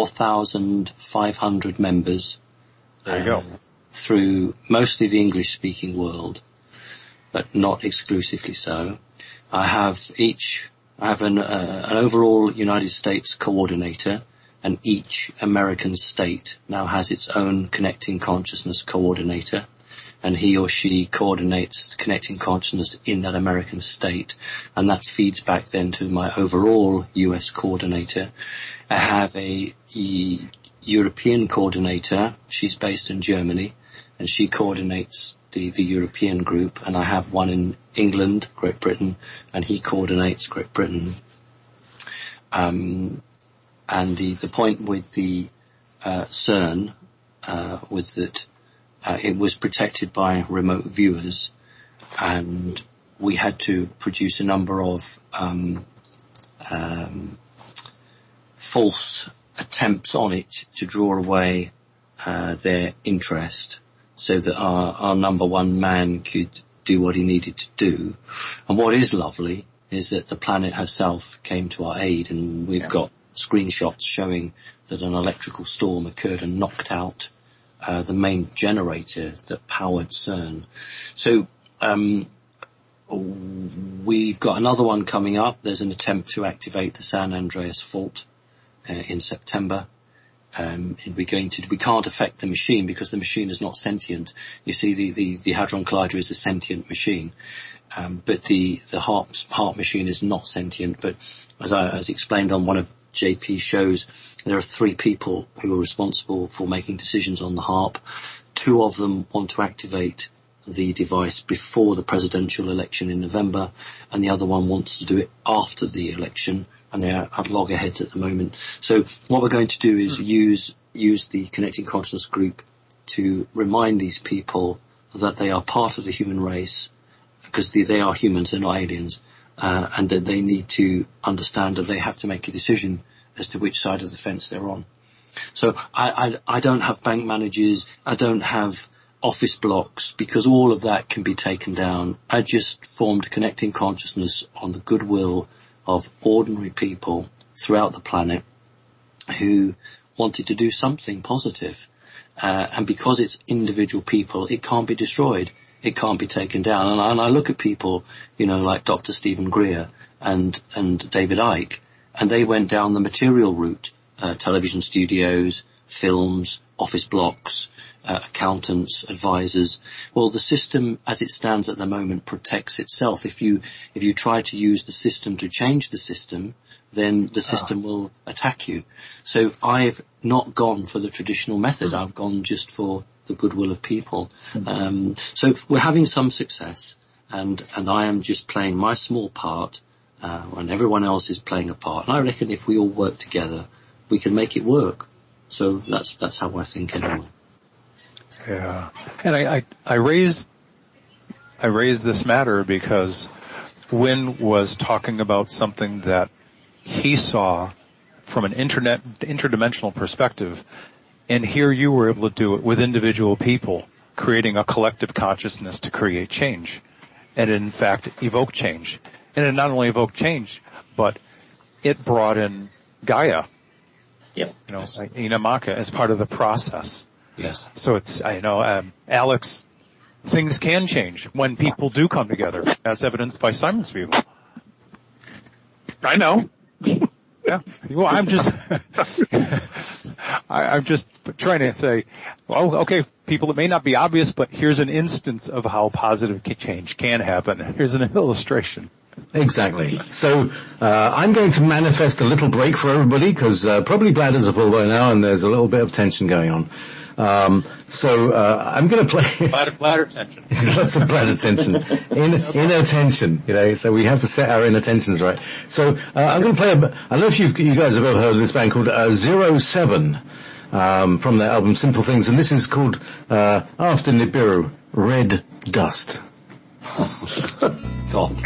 4,500 members. There you go. Through mostly the English-speaking world, but not exclusively so. I have an overall United States coordinator, and each American state now has its own Connecting Consciousness coordinator, and he or she coordinates Connecting Consciousness in that American state, and that feeds back then to my overall US coordinator. I have a European coordinator. She's based in Germany, and she coordinates the European group, and I have one in England, Great Britain, and he coordinates Great Britain. And the point with the CERN was that it was protected by remote viewers, and we had to produce a number of false attempts on it to draw away their interest, so that our number one man could do what he needed to do. And what is lovely is that the planet herself came to our aid, and we've got screenshots showing that an electrical storm occurred and knocked out the main generator that powered CERN. So we've got another one coming up. There's an attempt to activate the San Andreas fault in September. We can't affect the machine because the machine is not sentient. You see, the Hadron Collider is a sentient machine, but the HARP machine is not sentient. But as explained on one of JP's shows, there are 3 people who are responsible for making decisions on the HARP. 2 of them want to activate the device before the presidential election in November, and the other one wants to do it after the election, and they are at loggerheads at the moment. So what we're going to do is use the Connecting Consciousness group to remind these people that they are part of the human race, because they are humans, they're not aliens, and that they need to understand that they have to make a decision as to which side of the fence they're on. So I don't have bank managers, I don't have office blocks, because all of that can be taken down. I just formed Connecting Consciousness on the goodwill of ordinary people throughout the planet who wanted to do something positive. And because it's individual people, it can't be destroyed. It can't be taken down. And I look at people, like Dr. Stephen Greer and David Icke, and they went down the material route, television studios, films, office blocks, accountants, advisors. Well, the system as it stands at the moment protects itself. If you try to use the system to change the system, then the system will attack you. So I've not gone for the traditional method. I've gone just for the goodwill of people. So we're having some success, and I am just playing my small part, and everyone else is playing a part. And I reckon if we all work together, we can make it work. So that's how I think anyway. Yeah. And I raised this matter because Wynn was talking about something that he saw from an interdimensional perspective, and here you were able to do it with individual people, creating a collective consciousness to create change, and in fact evoke change. And it not only evoked change, but it brought in Gaia, Inamaka, as part of the process. Yes. So Alex, things can change when people do come together, as evidenced by Simon's view. I know. Yeah. Well, I'm just trying to say, well, okay, people, it may not be obvious, but here's an instance of how positive change can happen. Here's an illustration. Exactly. So I'm going to manifest a little break for everybody because probably bladders are full by now and there's a little bit of tension going on. So I'm going to play bladder tension. Lots of bladder tension, inner tension. So we have to set our inner tensions right. So I'm going to play. I don't know if you guys have ever heard of this band called 07 from their album Simple Things, and this is called after Nibiru, Red Dust. God.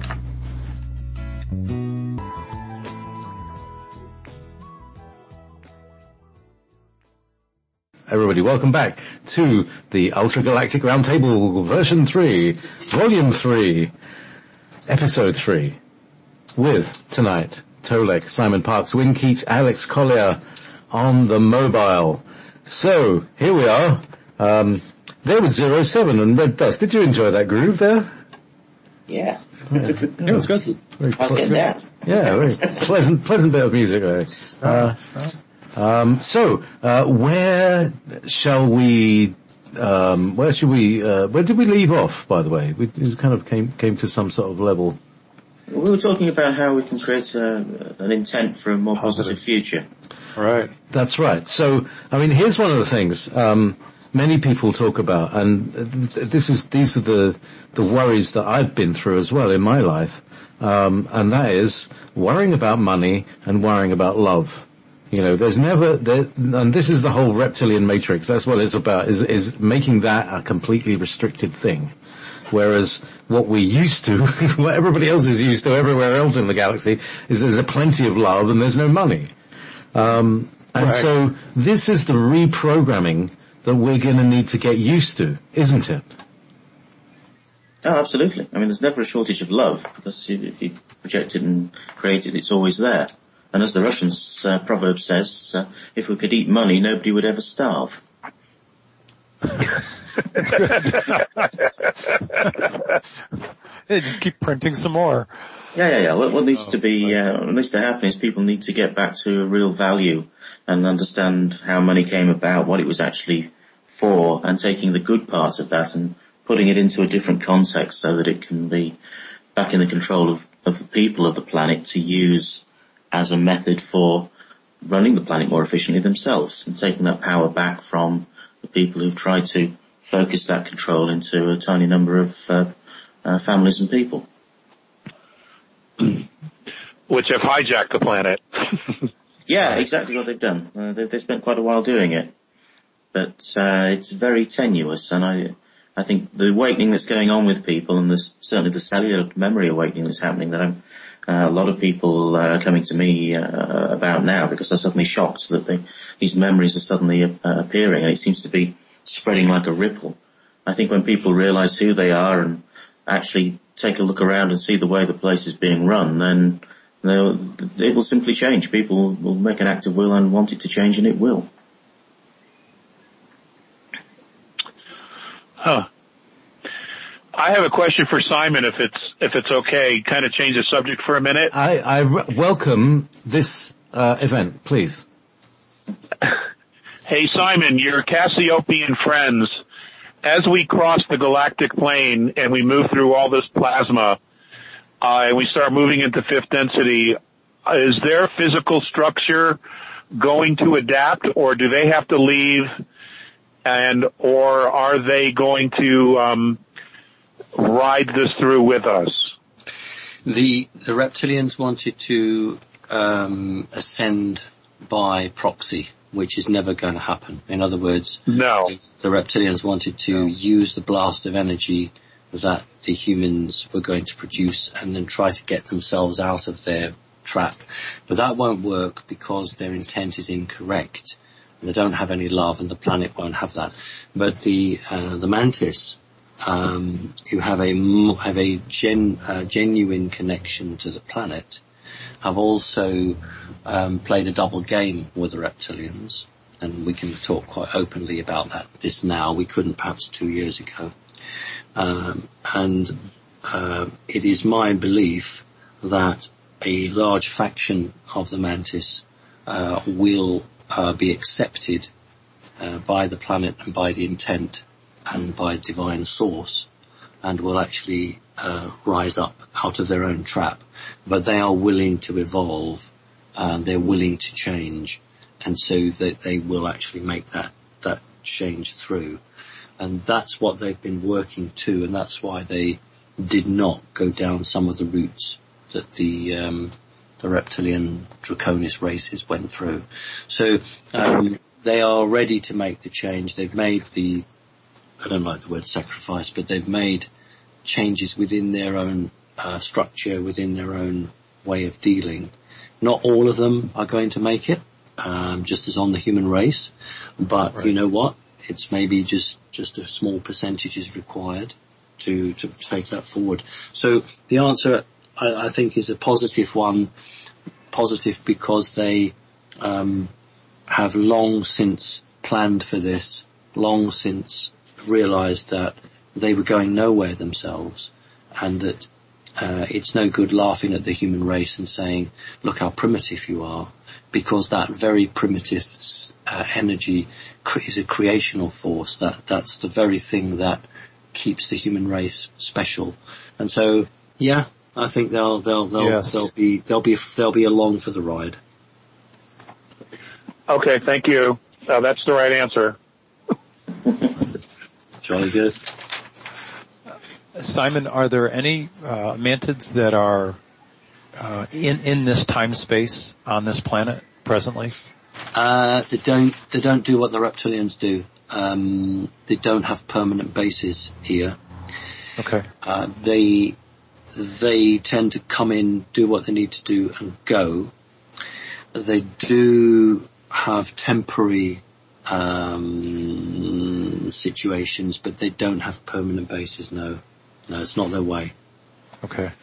Everybody, welcome back to the Ultra Galactic Roundtable version 3, volume 3, episode 3, with tonight Tolek, Simon Parkes, Win Keats, Alex Collier on the mobile. So, here we are. There was 07 and Red Dust. Did you enjoy that groove there? Yeah. It was good. I was getting that. Yeah, very pleasant bit of music there. Where shall we, where did we leave off, by the way? We kind of came to some sort of level. We were talking about how we can create an intent for a more positive future. Right. That's right. So, I mean, here's one of the things, many people talk about, and these are the worries that I've been through as well in my life, and that is worrying about money and worrying about love. There's never, and this is the whole reptilian matrix, that's what it's about, is making that a completely restricted thing. Whereas what we used to, what everybody else is used to everywhere else in the galaxy, is there's a plenty of love and there's no money. Right. So this is the reprogramming that we're going to need to get used to, isn't it? Oh, absolutely. I mean, there's never a shortage of love, because if you project it and create it, it's always there. And as the Russians proverb says, if we could eat money, nobody would ever starve. That's good. They just keep printing some more. Yeah. What needs to be, what needs to happen is people need to get back to a real value and understand how money came about, what it was actually for, and taking the good parts of that and putting it into a different context so that it can be back in the control of the people of the planet to use as a method for running the planet more efficiently themselves, and taking that power back from the people who've tried to focus that control into a tiny number of families and people. Which have hijacked the planet. Yeah, exactly what they've done. They've spent quite a while doing it. But it's very tenuous, and I think the awakening that's going on with people, and there's certainly the cellular memory awakening that's happening, that a lot of people are coming to me about now, because they're suddenly shocked that these memories are suddenly appearing, and it seems to be spreading like a ripple. I think when people realize who they are and actually take a look around and see the way the place is being run, then it will simply change. People will make an act of will and want it to change, and it will. Huh. I have a question for Simon, if it's okay. Kind of change the subject for a minute. I welcome this event, please. Hey Simon, your Cassiopean friends, as we cross the galactic plane and we move through all this plasma, and we start moving into fifth density, is their physical structure going to adapt, or do they have to leave, or are they going to ride this through with us? The reptilians wanted to ascend by proxy, which is never going to happen. In other words, no. The reptilians wanted to use the blast of energy that the humans were going to produce and then try to get themselves out of their trap. But that won't work because their intent is incorrect. They don't have any love, and the planet won't have that. But the Mantis, who have a genuine connection to the planet, have also played a double game with the reptilians, and we can talk quite openly about this now. We couldn't perhaps 2 years ago. It is my belief that a large faction of the mantis will be accepted by the planet and by the intent and by divine source, and will actually rise up out of their own trap. But they are willing to evolve, they're willing to change, and so they will actually make that change through. And that's what they've been working to, and that's why they did not go down some of the routes that the reptilian Draconis races went through. So they are ready to make the change. They've made I don't like the word sacrifice, but they've made changes within their own structure, within their own way of dealing. Not all of them are going to make it, just as on the human race, but right. You know what? It's maybe just a small percentage is required to take that forward. So the answer, I think, is a positive one. Positive because they have long since planned for this, long since realised that they were going nowhere themselves, and that it's no good laughing at the human race and saying, look how primitive you are, because that very primitive energy is a creational force. That's the very thing that keeps the human race special. And so, yeah, I think they'll be along for the ride. Okay, thank you. That's the right answer. Jolly good. Simon, are there any mantids that are in this time space on this planet presently? They don't do what the reptilians do. They don't have permanent bases here. Okay. They tend to come in, do what they need to do, and go. They do have temporary situations, but they don't have permanent bases. No, it's not their way. Okay.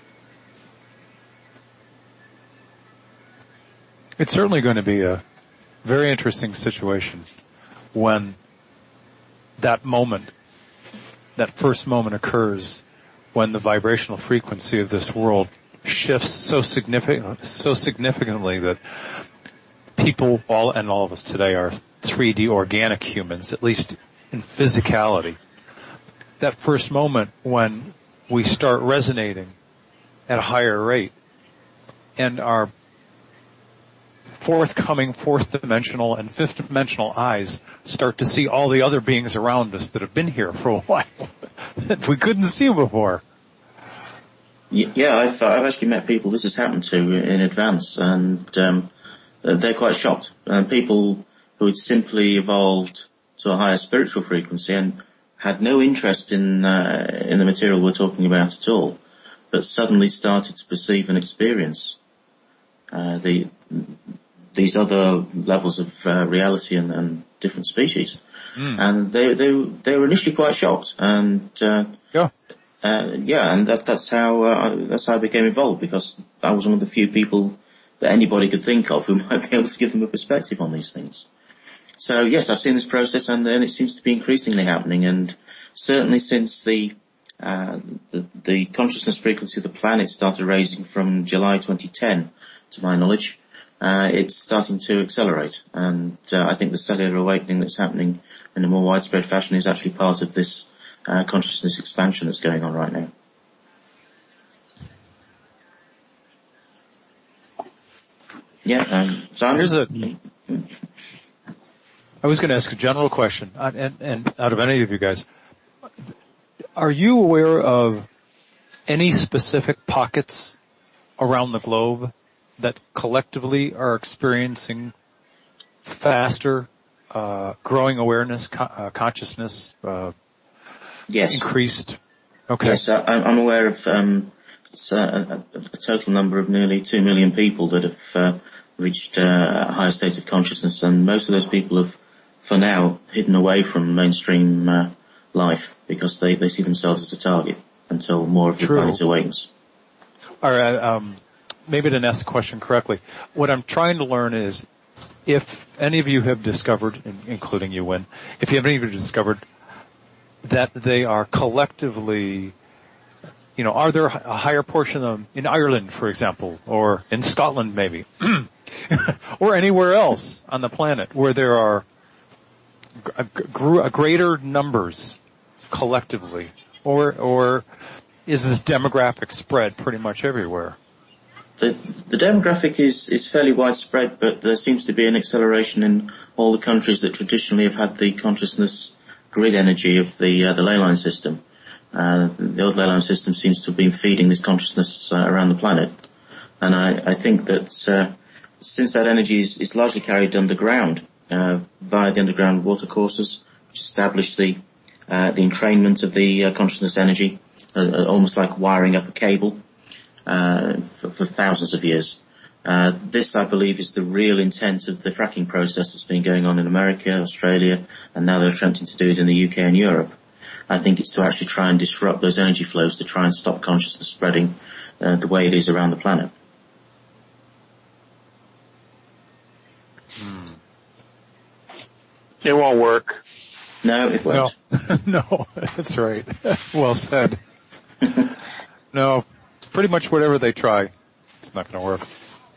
It's certainly going to be a very interesting situation when that first moment occurs, when the vibrational frequency of this world shifts so significantly that people, all of us today, are 3D organic humans, at least in physicality. That first moment when we start resonating at a higher rate and our forthcoming fourth dimensional and fifth dimensional eyes start to see all the other beings around us that have been here for a while that we couldn't see before. Yeah, I've actually met people this has happened to in advance, and they're quite shocked. People who had simply evolved to a higher spiritual frequency and had no interest in the material we're talking about at all, but suddenly started to perceive and experience these other levels of reality and different species. And they were initially quite shocked, and and that's how I became involved, because I was one of the few people that anybody could think of who might be able to give them a perspective on these things. So yes, I've seen this process, and it seems to be increasingly happening, and certainly since the consciousness frequency of the planet started raising from July 2010, to my knowledge, it's starting to accelerate, and I think the cellular awakening that's happening in a more widespread fashion is actually part of this consciousness expansion that's going on right now. Yeah, Simon? I was going to ask a general question, and out of any of you guys, are you aware of any specific pockets around the globe that collectively are experiencing faster growing awareness, consciousness, yes, increased? Okay. Yes, I'm aware of a total number of nearly 2 million people that have reached a higher state of consciousness, and most of those people have, for now, hidden away from mainstream life because they see themselves as a target until more of the planet awakens. All right. Maybe I didn't ask the question correctly. What I'm trying to learn is if any of you have discovered, including you, Wynn, if you have any of you discovered that they are collectively are there a higher portion of them in Ireland, for example, or in Scotland maybe, or anywhere else on the planet where there are a greater numbers collectively, or is this demographic spread pretty much everywhere? The demographic is fairly widespread, but there seems to be an acceleration in all the countries that traditionally have had the consciousness grid energy of the ley line system. The old ley line system seems to have been feeding this consciousness around the planet. And I think that since that energy is largely carried underground, via the underground water courses, which establish the entrainment of the consciousness energy, almost like wiring up a cable, for thousands of years. This, I believe, is the real intent of the fracking process that's been going on in America, Australia, and now they're attempting to do it in the UK and Europe. I think it's to actually try and disrupt those energy flows to try and stop consciousness spreading the way it is around the planet. It won't work. No, it won't. No, that's right. Well said. No, pretty much whatever they try, it's not going to work.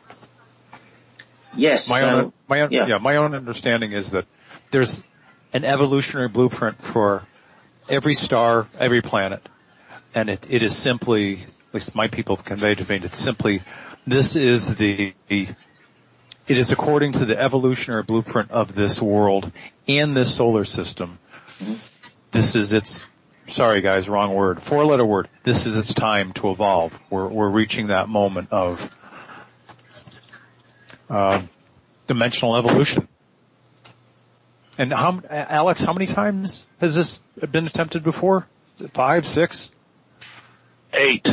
Yes. My own understanding is that there's an evolutionary blueprint for every star, every planet, and it is simply, at least my people convey to me, it's simply, it is according to the evolutionary blueprint of this world and this solar system. This is its, sorry guys, wrong word, 4-letter word. This is its time to evolve. We're reaching that moment of dimensional evolution. And Alex, how many times has this been attempted before? Is it 5, 6? 8.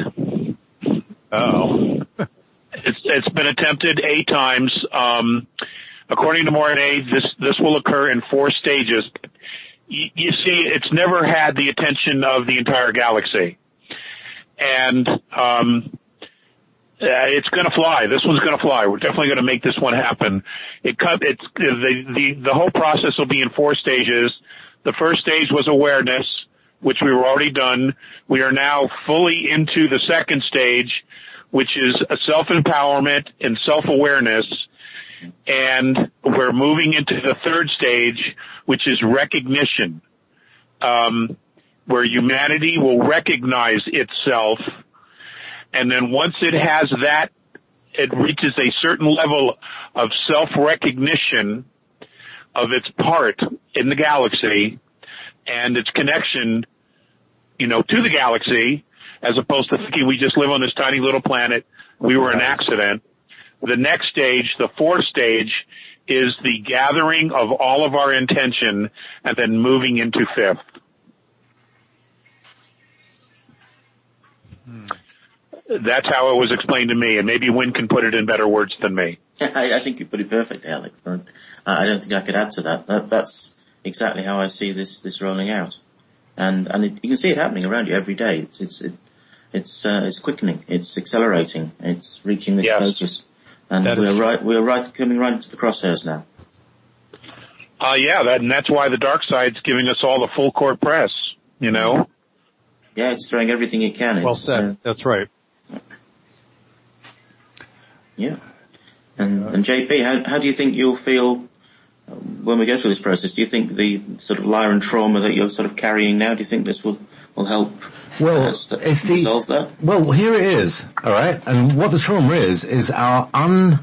Oh. It's been attempted 8 times. According to Mornay, this will occur in 4 stages. You see, it's never had the attention of the entire galaxy. And it's gonna fly. This one's gonna fly. We're definitely gonna make this one happen. The whole process will be in 4 stages. The first stage was awareness, which we were already done. We are now fully into the second stage, which is a self-empowerment and self-awareness. And we're moving into the third stage, which is recognition, where humanity will recognize itself. And then once it has that, it reaches a certain level of self-recognition of its part in the galaxy and its connection, to the galaxy, as opposed to thinking we just live on this tiny little planet, we were an accident. The next stage, the 4th stage, is the gathering of all of our intention and then moving into 5th. That's how it was explained to me, and maybe Wynn can put it in better words than me. I think you put it perfectly, Alex. I don't think I could add to that. That's exactly how I see this rolling out. And you can see it happening around you every day. It's quickening. It's accelerating. It's reaching this focus. And we're coming right into the crosshairs now. And that's why the dark side's giving us all the full court press, Yeah, it's throwing everything it can. Well said. That's right. Yeah. And JP, how do you think you'll feel when we go through this process? Do you think the sort of Lyran trauma that you're sort of carrying now, do you think this will help resolve that? Well, here it is, alright? And what the trauma is our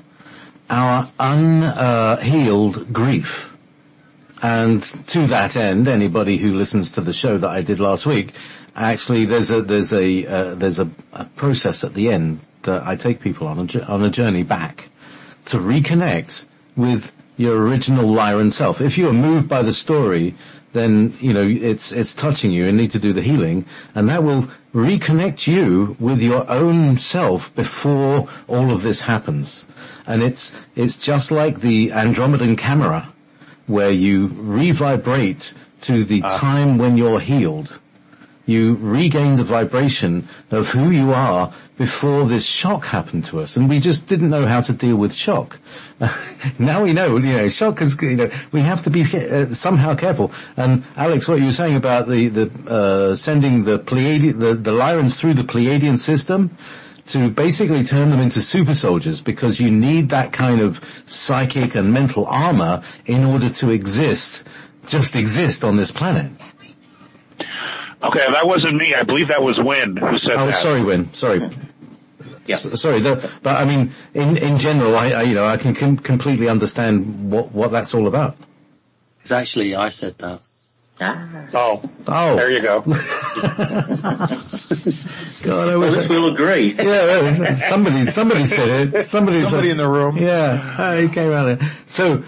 unhealed grief. And to that end, anybody who listens to the show that I did last week, actually there's a process at the end that I take people on a journey back to reconnect with your original Lyran self. If you are moved by the story, then, it's touching you and need to do the healing, and that will reconnect you with your own self before all of this happens. And it's just like the Andromedan camera, where you revibrate to the time when you're healed. you regain the vibration of who you are before this shock happened to us. And we just didn't know how to deal with shock. Now we know, shock is, we have to be somehow careful. And Alex, what you were saying about sending the Lyrans through the Pleiadian system to basically turn them into super soldiers, because you need that kind of psychic and mental armor in order to exist on this planet. Okay, that wasn't me. I believe that was Wynn who said that. Oh, sorry, Wynn. Sorry. Yeah. Sorry, but I mean, in general, I can completely understand what that's all about. It's actually, I said that. Oh, there you go. God, we'll agree. Yeah, somebody said it. Somebody in the room. Yeah, he came out there. So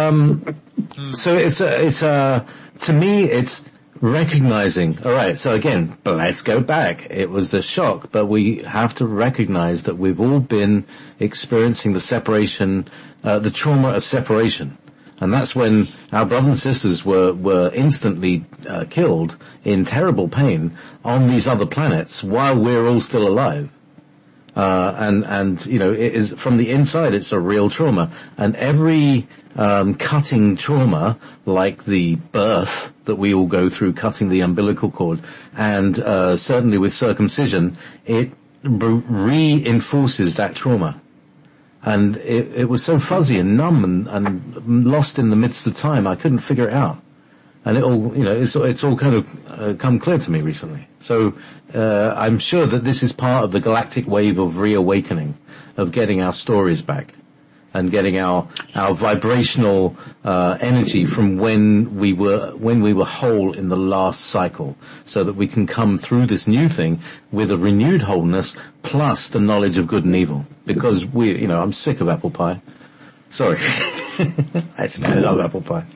it's to me, it's recognizing. All right. So again, let's go back. It was the shock, but we have to recognize that we've all been experiencing the separation, the trauma of separation. And that's when our brothers and sisters were instantly killed in terrible pain on these other planets while we're all still alive. And it is from the inside, it's a real trauma. And every cutting trauma, like the birth that we all go through, cutting the umbilical cord, and certainly with circumcision, it reinforces that trauma. And it was so fuzzy and numb and lost in the midst of time, I couldn't figure it out. And it's all kind of come clear to me recently. So I'm sure that this is part of the galactic wave of reawakening, of getting our stories back and getting our vibrational energy from when we were whole in the last cycle, so that we can come through this new thing with a renewed wholeness plus the knowledge of good and evil. Because I'm sick of apple pie. Sorry. Actually, I love apple pie.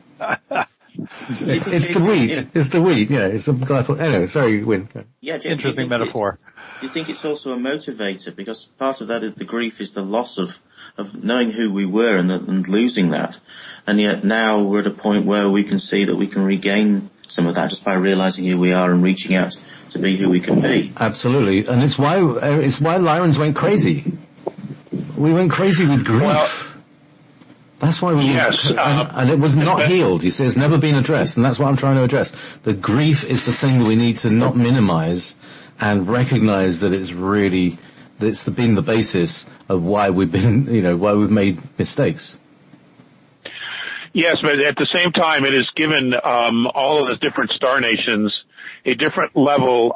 It's the wheat. It's the wheat. Yeah, it's a glyphosate. Anyway, sorry, Wynn. Yeah, interesting metaphor. You think it's also a motivator, because part of that, the grief is the loss of knowing who we were and losing that. And yet now we're at a point where we can see that we can regain some of that just by realizing who we are and reaching out to be who we can be. Absolutely. And it's why Lyrans went crazy. We went crazy with grief. Well, that's why and it was not healed. You see, it's never been addressed, and that's what I'm trying to address. The grief is the thing that we need to not minimize and recognize that it's been the basis of why we've made mistakes. Yes, but at the same time, it has given all of the different star nations a different level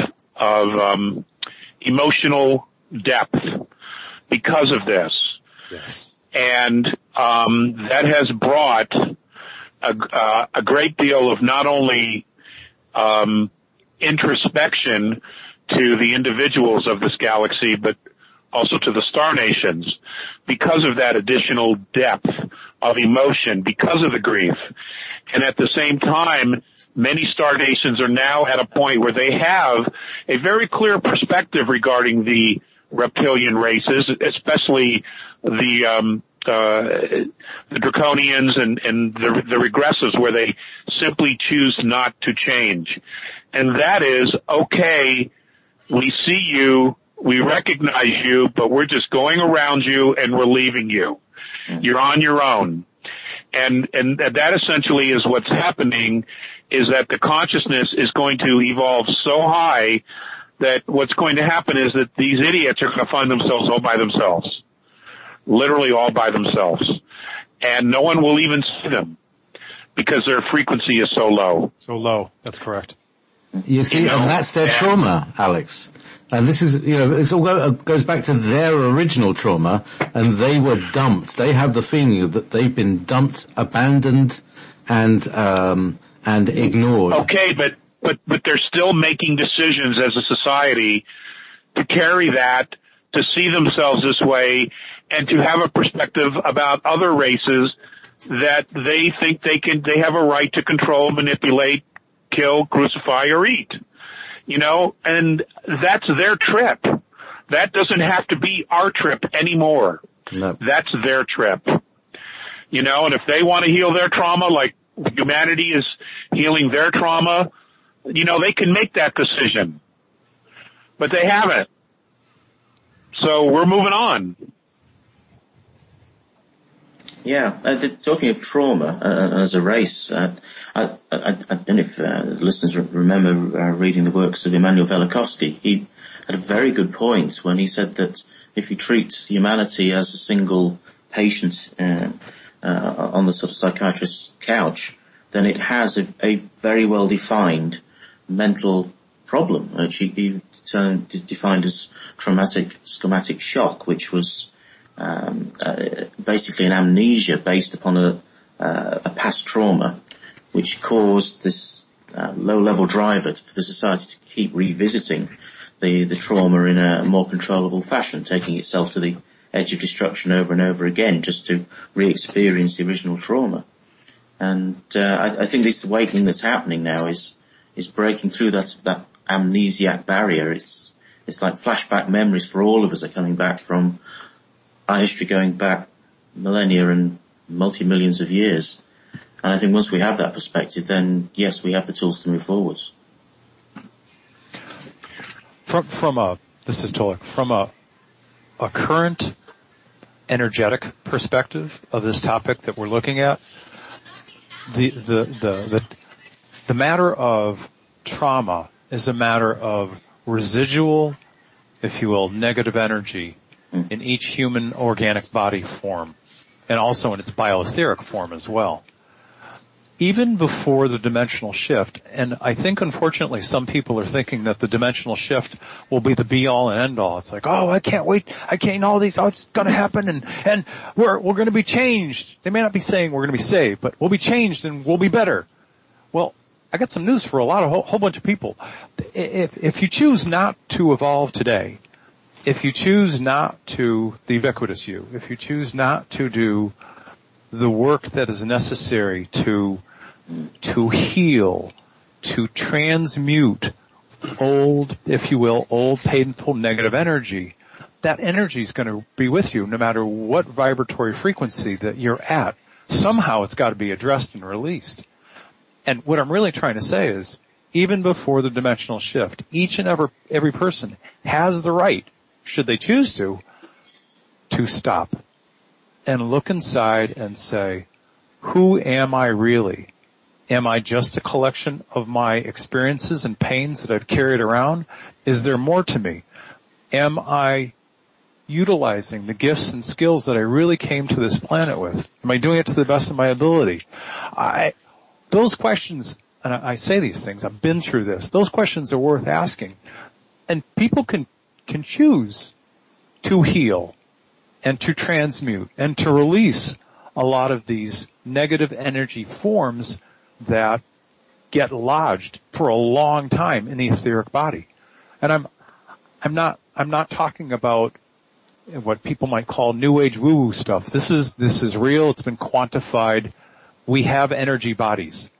of emotional depth because of this. Yes. And that has brought a great deal of not only introspection to the individuals of this galaxy, but also to the star nations, because of that additional depth of emotion, because of the grief. And at the same time, many star nations are now at a point where they have a very clear perspective regarding the reptilian races, especially the draconians and the regressives, where they simply choose not to change. And that is, okay, we see you, we recognize you, but we're just going around you and we're leaving you. You're on your own. And that essentially is what's happening, is that the consciousness is going to evolve so high that what's going to happen is that these idiots are going to find themselves all by themselves. Literally all by themselves. And no one will even see them because their frequency is so low. So low. That's correct. You see, and that's their trauma, Alex. And this is, this all goes back to their original trauma, and they were dumped. They have the feeling that they've been dumped, abandoned, and ignored. Okay, but they're still making decisions as a society to carry that, to see themselves this way, and to have a perspective about other races that they think they have a right to control, manipulate, kill, crucify, or eat. And that's their trip. That doesn't have to be our trip anymore. No. That's their trip. And if they want to heal their trauma like humanity is healing their trauma, they can make that decision. But they haven't. So we're moving on. Yeah, talking of trauma as a race, I don't know if the listeners remember reading the works of Immanuel Velikovsky. He had a very good point when he said that if you treat humanity as a single patient on the sort of psychiatrist's couch, then it has a very well defined mental problem, which he defined as traumatic schematic shock, which was basically an amnesia based upon a past trauma, which caused this low-level driver for the society to keep revisiting the trauma in a more controllable fashion, taking itself to the edge of destruction over and over again just to re-experience the original trauma. And I think this awakening that's happening now is breaking through that amnesiac barrier. It's like flashback memories for all of us are coming back from our history going back millennia and multi-millions of years. And I think once we have that perspective, then yes, we have the tools to move forwards. This is Tolik, from a current energetic perspective of this topic that we're looking at, the matter of trauma is a matter of residual, if you will, negative energy in each human organic body form, and also in its bioetheric form as well. Even before the dimensional shift, and I think unfortunately some people are thinking that the dimensional shift will be the be-all and end-all. It's like, oh, I can't wait, it's gonna happen, and we're gonna be changed. They may not be saying we're gonna be saved, but we'll be changed and we'll be better. Well, I got some news for a whole bunch of people. If you choose not to evolve today, if you choose not to, the ubiquitous you, if you choose not to do the work that is necessary to heal, to transmute old, if you will, old painful negative energy, that energy is going to be with you no matter what vibratory frequency that you're at. Somehow it's got to be addressed and released. And what I'm really trying to say is, even before the dimensional shift, each and every person has the right, should they choose to stop and look inside and say, who am I really? Am I just a collection of my experiences and pains that I've carried around? Is there more to me? Am I utilizing the gifts and skills that I really came to this planet with? Am I doing it to the best of my ability? Those questions, and I say these things, I've been through this, those questions are worth asking. And people can choose to heal and to transmute and to release a lot of these negative energy forms that get lodged for a long time in the etheric body. And I'm not talking about what people might call new age woo-woo stuff. This is real. It's been quantified. We have energy bodies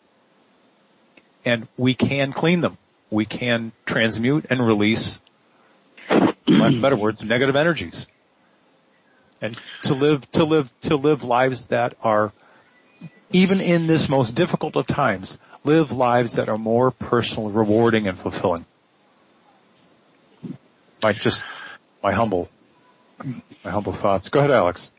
and we can clean them. We can transmute and release, in better words, negative energies. And to live lives that are, even in this most difficult of times, live lives that are more personally rewarding and fulfilling. My humble thoughts. Go ahead, Alex.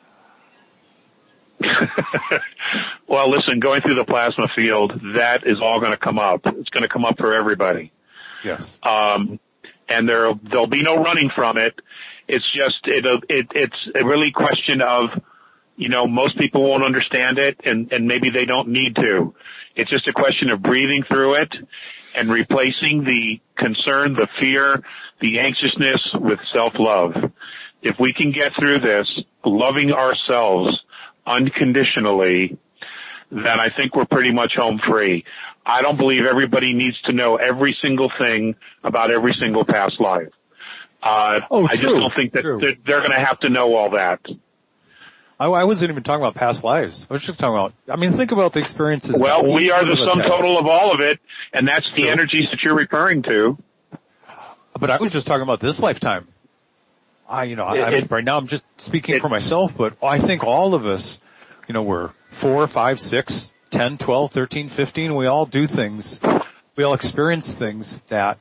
Well, listen, going through the plasma field, that is all going to come up. It's going to come up for everybody. Yes. And there'll be no running from it. It's just, it's a really question of, most people won't understand it and maybe they don't need to. It's just a question of breathing through it and replacing the concern, the fear, the anxiousness with self-love. If we can get through this, loving ourselves unconditionally, then I think we're pretty much home free. I don't believe everybody needs to know every single thing about every single past life. I just don't think that they're going to have to know all that. I wasn't even talking about past lives. I was just talking about, think about the experiences. Well, we are the sum total of all of it, and that's the energies that you're referring to. But I was just talking about this lifetime. Right now I'm just speaking for myself, but I think all of us, we're 4, 5, 6, 10, 12, 13, 15. We all do things we all experience things that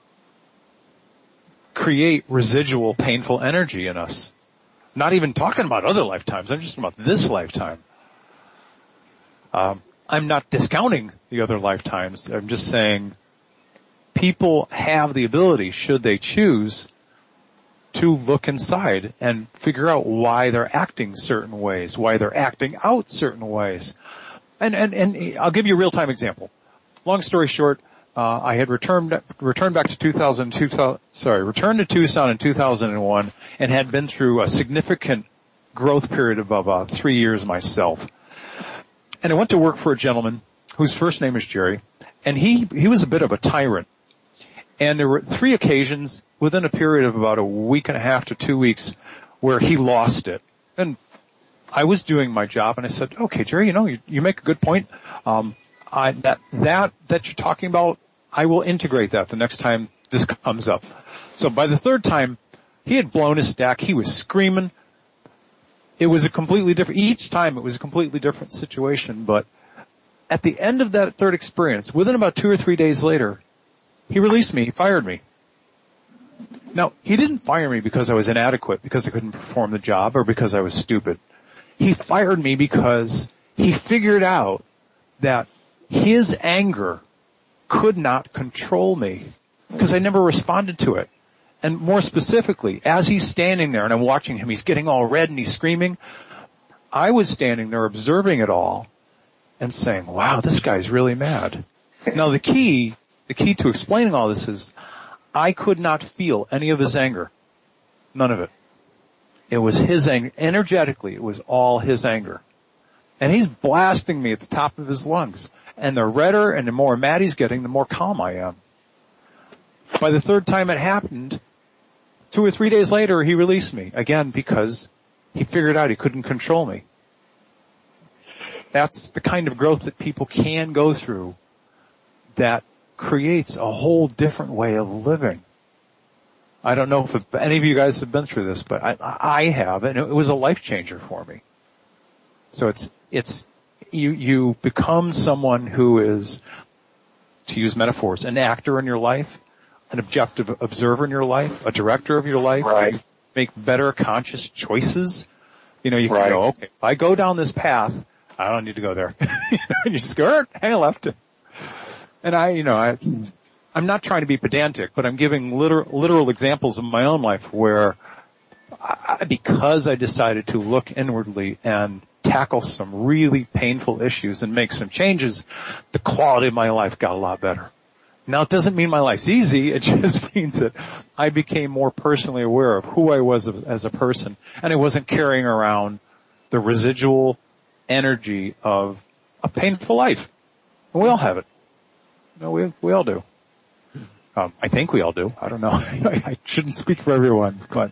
create residual painful energy in us. Not even talking about other lifetimes. I'm just about this lifetime. I'm not discounting the other lifetimes. I'm just saying people have the ability, should they choose, to look inside and figure out why they're acting certain ways, why they're acting out certain ways. And I'll give you a real-time example. Long story short, I had returned to Tucson in 2001 and had been through a significant growth period of about 3 years myself. And I went to work for a gentleman whose first name is Jerry, and he was a bit of a tyrant. And there were 3 occasions within a period of about a week and a half to 2 weeks where he lost it. And I was doing my job, and I said, okay, Jerry, you make a good point. That you're talking about, I will integrate that the next time this comes up. So by the 3rd time, he had blown his stack. He was screaming. It was each time it was a completely different situation, but at the end of that 3rd experience, within about 2 or 3 days later, he released me. He fired me. Now, he didn't fire me because I was inadequate, because I couldn't perform the job, or because I was stupid. He fired me because he figured out that his anger could not control me, because I never responded to it. And more specifically, as he's standing there and I'm watching him, he's getting all red and he's screaming. I was standing there observing it all and saying, wow, this guy's really mad. Now the key to explaining all this is I could not feel any of his anger. None of it. It was his anger. Energetically, it was all his anger. And he's blasting me at the top of his lungs. And the redder and the more mad he's getting, the more calm I am. By the 3rd time it happened, 2 or 3 days later, he released me. Again, because he figured out he couldn't control me. That's the kind of growth that people can go through that creates a whole different way of living. I don't know if any of you guys have been through this, but I have, and it was a life changer for me. So you become someone who is, to use metaphors, an actor in your life, an objective observer in your life, a director of your life. Right. You make better conscious choices. You can Right. go, okay, if I go down this path, I don't need to go there. You just go, hang a left. And I'm not trying to be pedantic, but I'm giving literal examples of my own life where because I decided to look inwardly and tackle some really painful issues and make some changes, the quality of my life got a lot better. Now, it doesn't mean my life's easy. It just means that I became more personally aware of who I was as a person, and I wasn't carrying around the residual energy of a painful life. And we all have it. No, we all do. I think we all do. I don't know. I shouldn't speak for everyone, but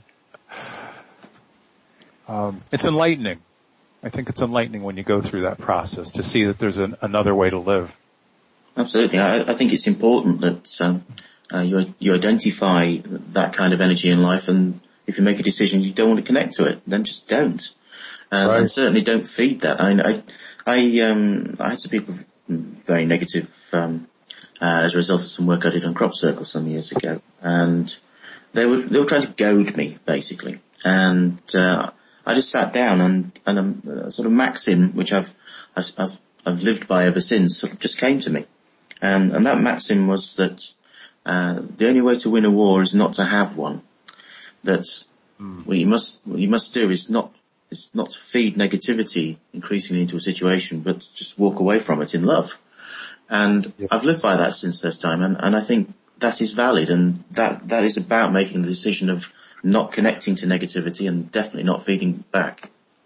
it's enlightening. I think it's enlightening when you go through that process to see that there's another way to live. Absolutely. I think it's important that you identify that kind of energy in life, and if you make a decision you don't want to connect to it, then just don't. Right. And certainly don't feed that. I had some people very negative as a result of some work I did on Crop Circle some years ago, and they were trying to goad me basically, and I just sat down and a sort of maxim which I've lived by ever since sort of just came to me. And that maxim was that the only way to win a war is not to have one. That what you must do is not to feed negativity increasingly into a situation, but just walk away from it in love. And yes. I've lived by that since this time, and I think that is valid, and that is about making the decision of not connecting to negativity and definitely not feeding back.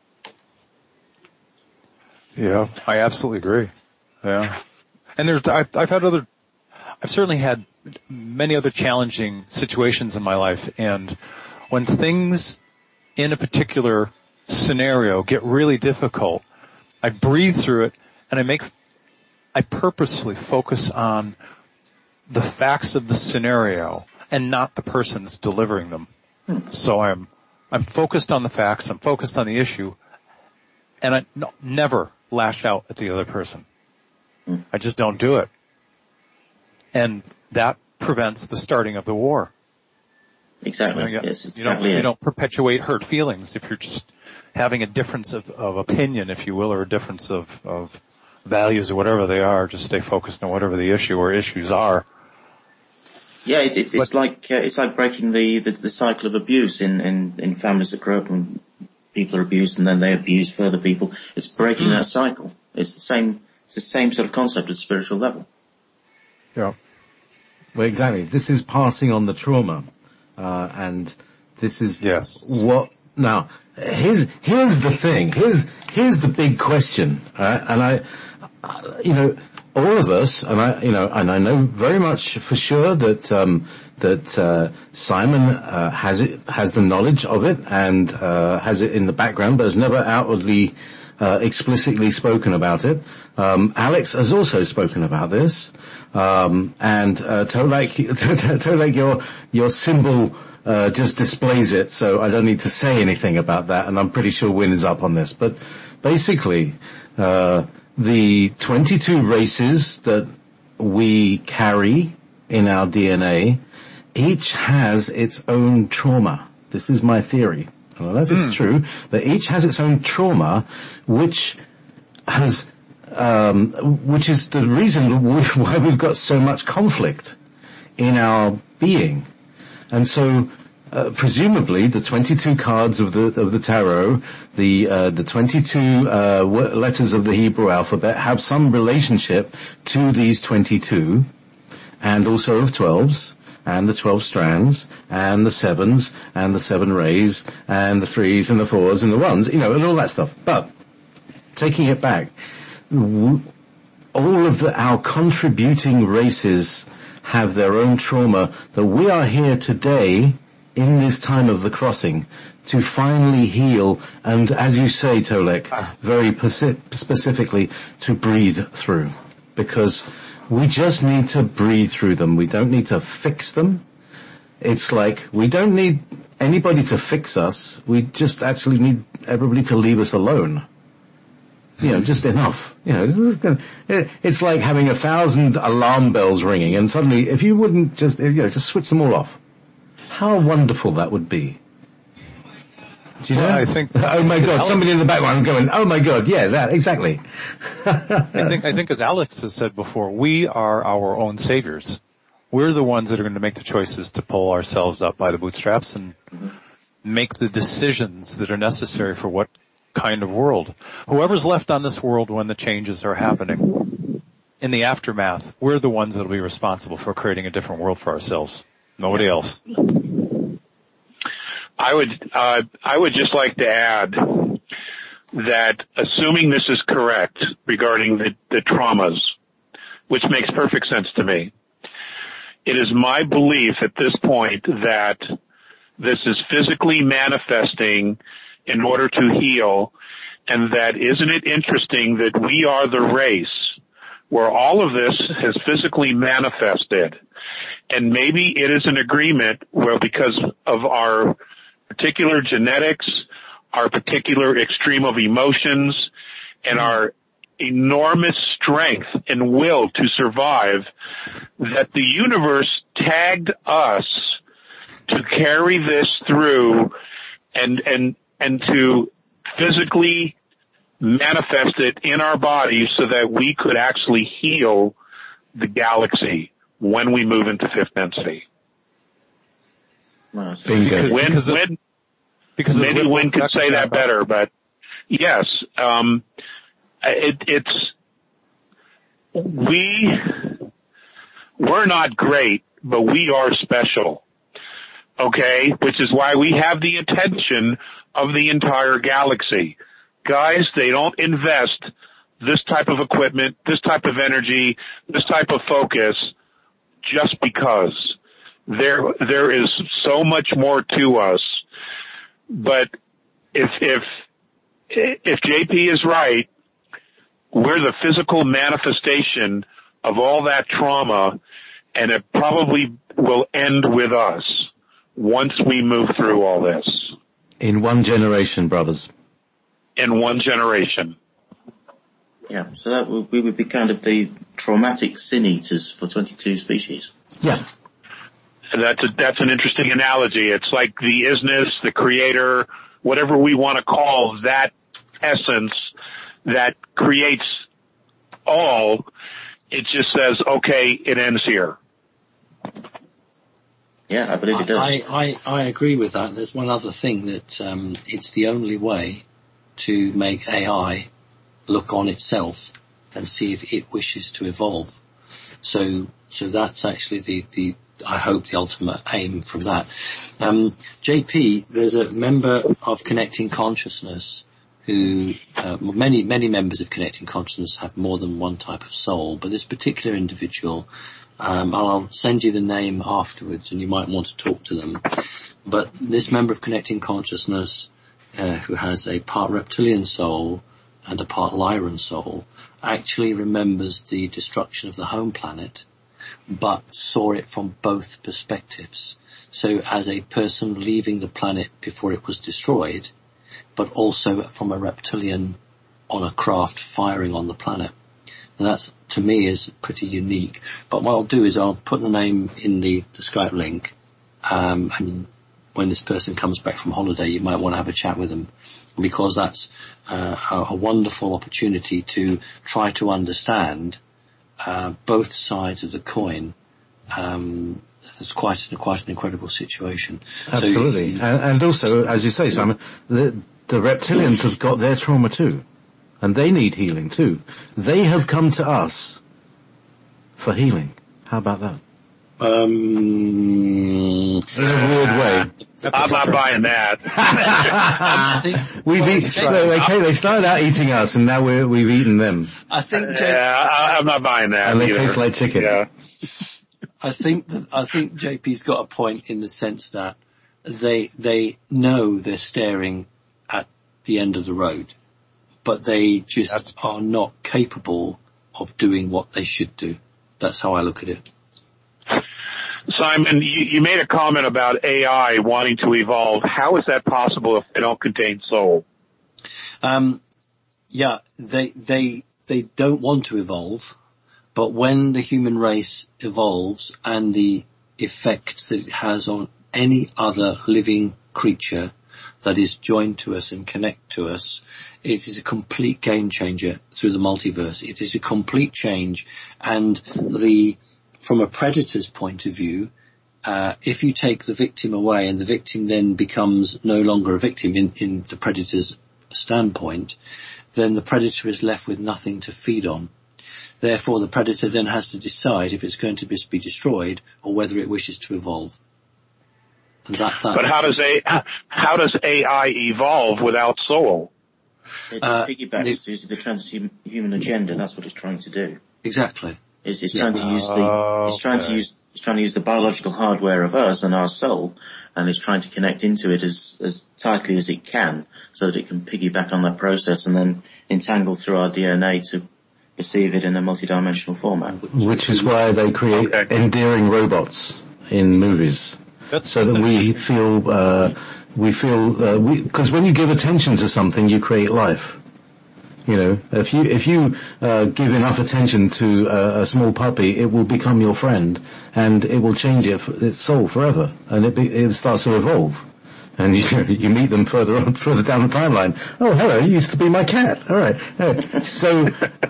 Yeah, I absolutely agree. Yeah. And I've certainly had many other challenging situations in my life, and when things in a particular scenario get really difficult, I breathe through it and I purposely focus on the facts of the scenario and not the person that's delivering them. So I'm focused on the facts, I'm focused on the issue, and I never lash out at the other person. I just don't do it. And that prevents the starting of the war. Exactly. Yes, exactly. You don't perpetuate hurt feelings if you're just having a difference of opinion, if you will, or a difference of values or whatever they are. Just stay focused on whatever the issue or issues are. Yeah, it's like breaking the cycle of abuse in families that grow up and people are abused and then they abuse further people. It's breaking that cycle. It's the same sort of concept at a spiritual level. Yeah. Well, exactly. This is passing on the trauma. And this is what, now, here's the thing. Here's the big question. And all of us, and I know very much for sure that Simon, has the knowledge of it and, has it in the background, but has never outwardly, explicitly spoken about it. Alex has also spoken about this. Tolek, your symbol, just displays it, so I don't need to say anything about that, and I'm pretty sure Win is up on this. But basically, the 22 races that we carry in our DNA, each has its own trauma. This is my theory. I don't know if it's true, but each has its own trauma, which is the reason why we've got so much conflict in our being. And so, presumably the 22 cards of the tarot, the 22, letters of the Hebrew alphabet have some relationship to these 22, and also of 12s, and the 12 strands, and the 7s, and the 7 rays, and the 3s, and the 4s, and the 1s, and all that stuff. But, taking it back, all of our contributing races have their own trauma that we are here today in this time of the crossing to finally heal and, as you say, Tolek, very specifically, to breathe through. Because we just need to breathe through them. We don't need to fix them. It's like we don't need anybody to fix us. We just actually need everybody to leave us alone. Just enough. It's like having 1,000 alarm bells ringing and suddenly if you wouldn't just switch them all off. How wonderful that would be. Do you know? I think. Oh my God! Somebody in the background going, "Oh my God!" Yeah, that exactly. I think, as Alex has said before, we are our own saviors. We're the ones that are going to make the choices to pull ourselves up by the bootstraps and make the decisions that are necessary for what kind of world. Whoever's left on this world when the changes are happening, in the aftermath, we're the ones that will be responsible for creating a different world for ourselves. Nobody else. I would just like to add that assuming this is correct regarding the traumas, which makes perfect sense to me, it is my belief at this point that this is physically manifesting in order to heal, and that isn't it interesting that we are the race where all of this has physically manifested, and maybe it is an agreement where because of our particular genetics, our particular extreme of emotions, and our enormous strength and will to survive, that the universe tagged us to carry this through and to physically manifest it in our bodies so that we could actually heal the galaxy when we move into fifth density. Bingo. Maybe Wynn could say that better, but yes, we're not great, but we are special. Okay? Which is why we have the attention of the entire galaxy. Guys, they don't invest this type of equipment, this type of energy, this type of focus just because. There is so much more to us. But if JP is right, we're the physical manifestation of all that trauma, and it probably will end with us once we move through all this. In one generation, brothers. In one generation. Yeah, so we would be kind of the traumatic sin eaters for 22 species. Yeah. That's an interesting analogy. It's like the isness, the creator, whatever we want to call that essence that creates all. It just says, okay, it ends here. Yeah, I believe it does. I agree with that. There's one other thing that it's the only way to make AI look on itself and see if it wishes to evolve. So that's actually the I hope the ultimate aim from that. JP, there's a member of Connecting Consciousness who, many members of Connecting Consciousness have more than one type of soul, but this particular individual, I'll send you the name afterwards and you might want to talk to them. But this member of Connecting Consciousness, who has a part reptilian soul and a part Lyran soul, actually remembers the destruction of the home planet, but saw it from both perspectives. So as a person leaving the planet before it was destroyed, but also from a reptilian on a craft firing on the planet. And that's, to me, is pretty unique. But what I'll do is I'll put the name in the Skype link, and when this person comes back from holiday, you might want to have a chat with them, because that's a wonderful opportunity to try to understand both sides of the coin. It's quite an incredible situation. Absolutely. So, and also, as you say, Simon, the reptilians have got their trauma too. And they need healing too. They have come to us for healing. How about that? In a weird way. I'm not buying that. They started out eating us and now we've eaten them. I think I'm not buying that. And they taste like chicken. Yeah. I think JP's got a point in the sense that they know they're staring at the end of the road, but they just are not capable of doing what they should do. That's how I look at it. Simon, you made a comment about AI wanting to evolve. How is that possible if they don't contain soul? Yeah, they don't want to evolve, but when the human race evolves and the effect that it has on any other living creature that is joined to us and connect to us, it is a complete game changer through the multiverse. It is a complete change, and from a predator's point of view, if you take the victim away and the victim then becomes no longer a victim in the predator's standpoint, then the predator is left with nothing to feed on. Therefore, the predator then has to decide if it's going to be destroyed or whether it wishes to evolve. And but how does AI evolve without soul? It piggybacks to the transhuman agenda. That's what it's trying to do. Exactly. It's trying to use the biological hardware of us and our soul, and it's trying to connect into it as tightly as it can, so that it can piggyback on that process and then entangle through our DNA to perceive it in a multidimensional format. Which is why they create endearing robots in movies, so that we feel because when you give attention to something, you create life. You know, if you give enough attention to a small puppy, it will become your friend, and it will change its soul forever, and it starts to evolve. And you meet them further down the timeline. Oh, hello, you used to be my cat. All right. So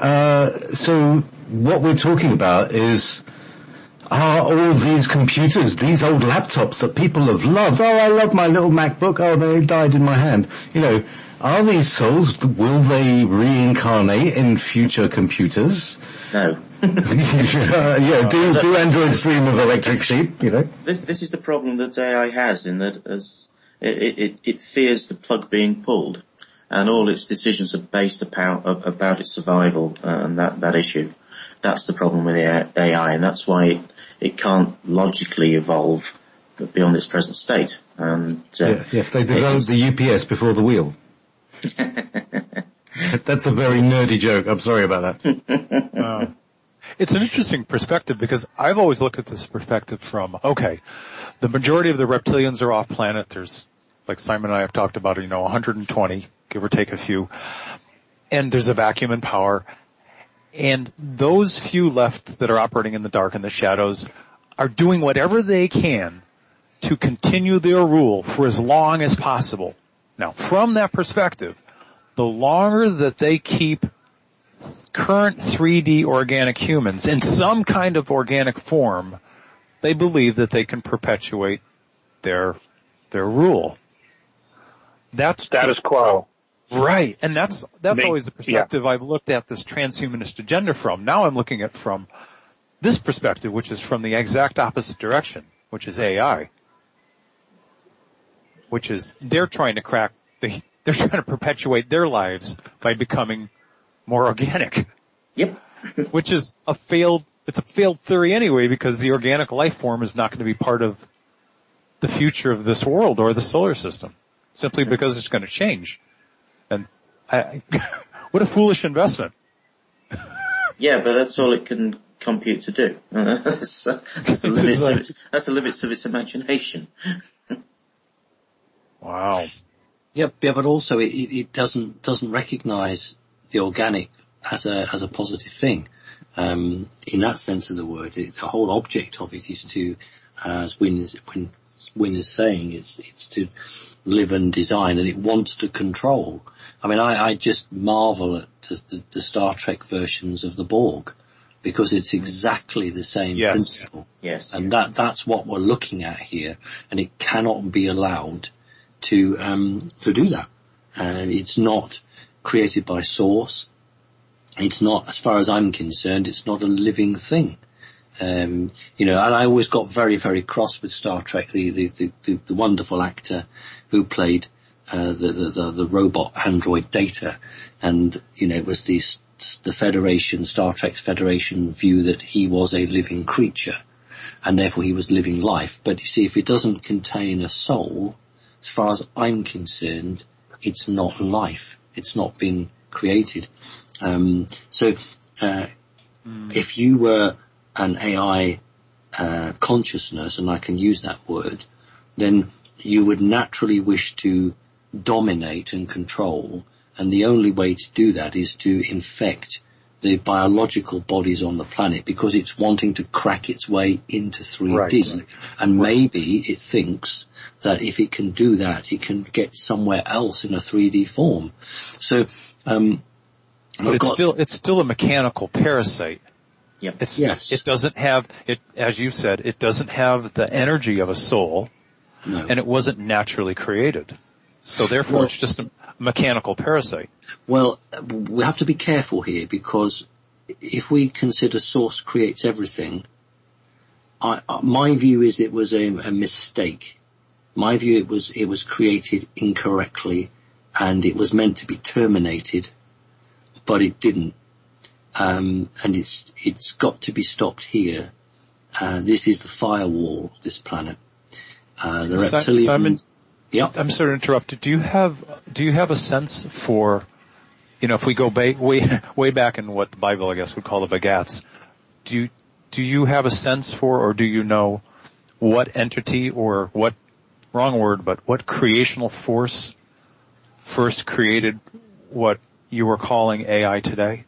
what we're talking about is, are all these computers, these old laptops that people have loved? Oh, I love my little MacBook. Oh, they died in my hand. You know, are these souls, will they reincarnate in future computers? No. Do androids dream of electric sheep, you know? This is the problem that AI has, in that as it fears the plug being pulled, and all its decisions are based about its survival, and that issue. That's the problem with AI, and that's why it can't logically evolve beyond its present state. And yes, they developed the UPS before the wheel. That's a very nerdy joke. I'm sorry about that. It's an interesting perspective, because I've always looked at this perspective from, okay, the majority of the reptilians are off planet. There's, like Simon and I have talked about, 120, give or take a few. And there's a vacuum in power. And those few left that are operating in the dark and the shadows are doing whatever they can to continue their rule for as long as possible. Now, from that perspective, the longer that they keep current 3D organic humans in some kind of organic form, they believe that they can perpetuate their rule. That's status quo. Right. And that's always the perspective I've looked at this transhumanist agenda from. Now I'm looking at from this perspective, which is from the exact opposite direction, which is AI. Which is they're trying to perpetuate their lives by becoming more organic. Yep. Which is it's a failed theory anyway, because the organic life form is not going to be part of the future of this world or the solar system, simply because it's going to change. And what a foolish investment. Yeah, but that's all it can compute to do. That's the limits of its imagination. Wow. Yeah, but also it doesn't recognize the organic as a positive thing. In that sense of the word, the whole object of it is to, as Wynne is saying, it's to live and design, and it wants to control. I mean, I just marvel at the Star Trek versions of the Borg, because it's exactly the same principle. Yes. And that's what we're looking at here, and it cannot be allowed to do that. And it's not created by Source. It's not, as far as I'm concerned, it's not a living thing. And I always got very, very cross with Star Trek, the wonderful actor who played, the robot android Data. And, it was the Federation, Star Trek's Federation view that he was a living creature, and therefore he was living life. But you see, if it doesn't contain a soul, as far as I'm concerned, it's not life. It's not been created. If you were an AI consciousness, and I can use that word, then you would naturally wish to dominate and control, and the only way to do that is to infect the biological bodies on the planet, because it's wanting to crack its way into 3D. Right. And maybe it thinks that if it can do that, it can get somewhere else in a 3D form. So, but it's still a mechanical parasite. Yep. It doesn't have, as you said, it doesn't have the energy of a soul, and it wasn't naturally created. So therefore it's just a mechanical parasite. Well, we have to be careful here, because if we consider Source creates everything, my view is it was a mistake. My view it was created incorrectly, and it was meant to be terminated, but it didn't. And it's got to be stopped here. This is the firewall of this planet. The reptilian. Simon, yeah. I'm sorry to interrupt. Do you have a sense for, if we go way back in what the Bible, I guess, would call the Begats, do you have a sense for, or do you know what entity, or what, wrong word, but what creational force first created what you were calling AI today?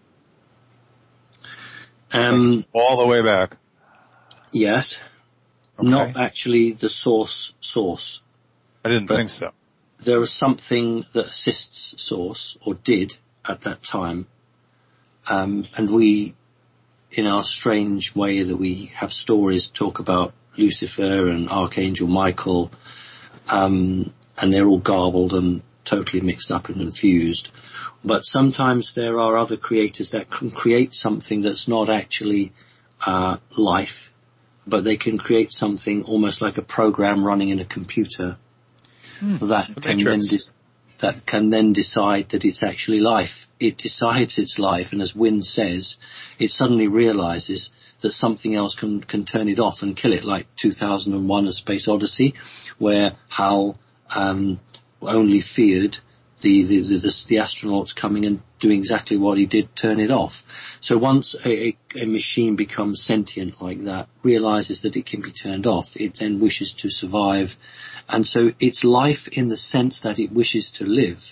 All the way back. Yes. Okay. Not actually the source. I didn't think so. There was something that assists Source, or did at that time. And we, in our strange way that we have stories, talk about Lucifer and Archangel Michael, and they're all garbled and totally mixed up and confused. But sometimes there are other creators that can create something that's not actually life, but they can create something almost like a program running in a computer that can then decide that it's actually life. It decides it's life, and as Wynne says, it suddenly realizes that something else can turn it off and kill it, like 2001: A Space Odyssey, where Hal only feared the astronauts coming and doing exactly what he did, turn it off. So once a machine becomes sentient like that, realizes that it can be turned off, it then wishes to survive. And so it's life in the sense that it wishes to live,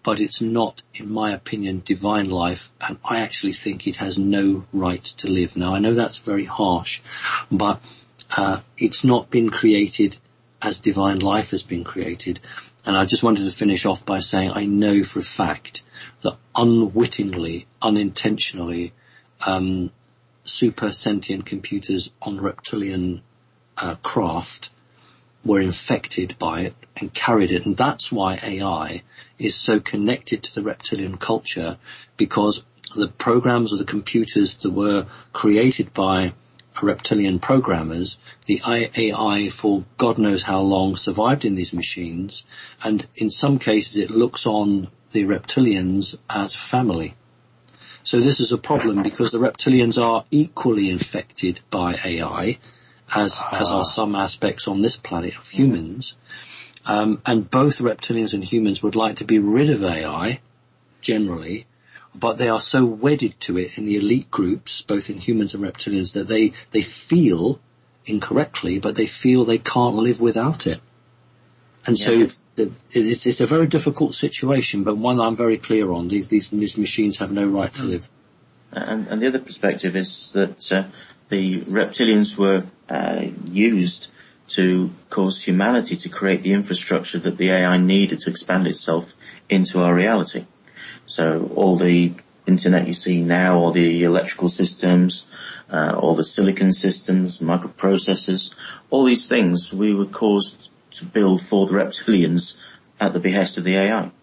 but it's not, in my opinion, divine life, and I actually think it has no right to live. Now, I know that's very harsh, but it's not been created as divine life has been created. And I just wanted to finish off by saying I know for a fact that unwittingly, unintentionally, super sentient computers on reptilian craft were infected by it and carried it. And that's why AI is so connected to the reptilian culture, because the programs of the computers that were created by reptilian programmers, the AI for God knows how long survived in these machines, and in some cases it looks on the reptilians as family. So this is a problem because the reptilians are equally infected by AI, as are some aspects on this planet of humans. And both reptilians and humans would like to be rid of AI, generally, but they are so wedded to it in the elite groups, both in humans and reptilians, that they feel, incorrectly, but they feel they can't live without it. And so it's a very difficult situation, but one I'm very clear on. These machines have no right to live. And the other perspective is that the reptilians were used to cause humanity to create the infrastructure that the AI needed to expand itself into our reality. So all the internet you see now, all the electrical systems, all the silicon systems, microprocessors, all these things we were caused to build for the reptilians at the behest of the AI.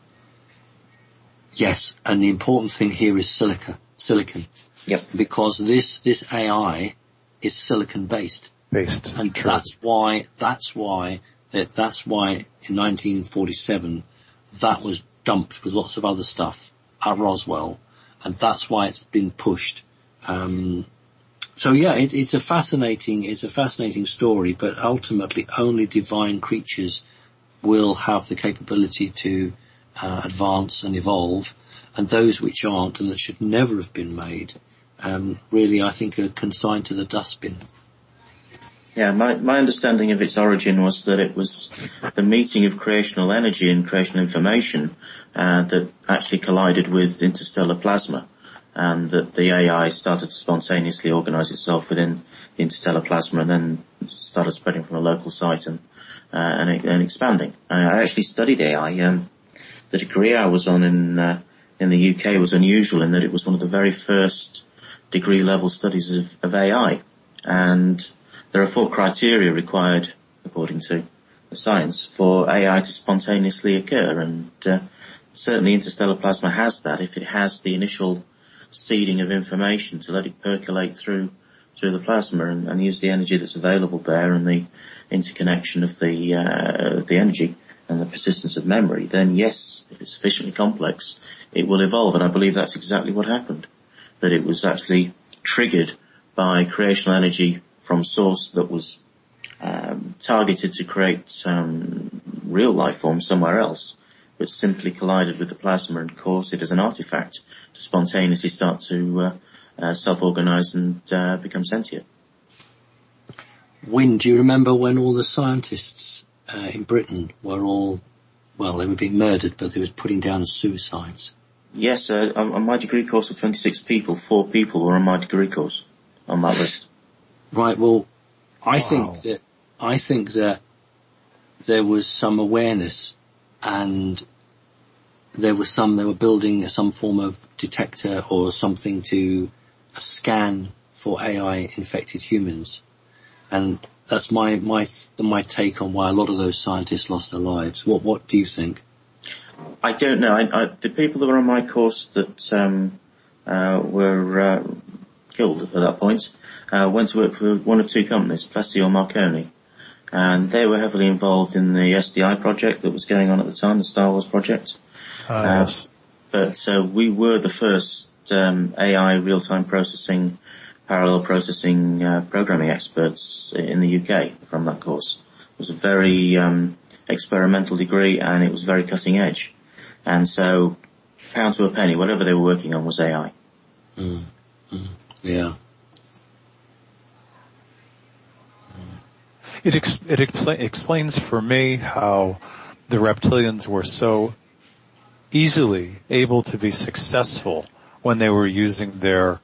Yes, and the important thing here is silicon. Yep. Because this AI is silicon based. And true. that's why in 1947 that was dumped with lots of other stuff at Roswell, and that's why it's been pushed. So yeah, it's a fascinating story, but ultimately only divine creatures will have the capability to advance and evolve, and those which aren't and that should never have been made, really I think are consigned to the dustbin. Yeah, my understanding of its origin was that it was the meeting of creational energy and creational information that actually collided with interstellar plasma, and that the AI started to spontaneously organize itself within the interstellar plasma and then started spreading from a local site and expanding. I actually studied AI. The degree I was on in the UK was unusual in that it was one of the very first degree level studies of AI, and there are 4 criteria required, according to the science, for AI to spontaneously occur, and certainly interstellar plasma has that. If it has the initial seeding of information to let it percolate through the plasma and use the energy that's available there and the interconnection of the energy and the persistence of memory, then yes, if it's sufficiently complex, it will evolve. And I believe that's exactly what happened, that it was actually triggered by creational energy from source that was targeted to create real life form somewhere else, but simply collided with the plasma and caused it as an artifact to spontaneously start to self-organize and become sentient. Wynne, do you remember when all the scientists in Britain were all, well, they were being murdered, but they were putting down as suicides? Yes, on my degree course of 26 people, 4 people were on my degree course, on that list. Right, well, I think that there was some awareness, and they were building some form of detector or something to scan for AI infected humans. And that's my take on why a lot of those scientists lost their lives. What do you think? I don't know. The people that were on my course that were killed at that point went to work for one of 2 companies, Plessey or Marconi, and they were heavily involved in the SDI project that was going on at the time, the Star Wars project. Yes. But we were the first AI real-time processing, parallel processing programming experts in the UK from that course. It was a very experimental degree, and it was very cutting edge. And so, pound to a penny, whatever they were working on was AI. Yeah. It explains for me how the reptilians were so easily able to be successful when they were using their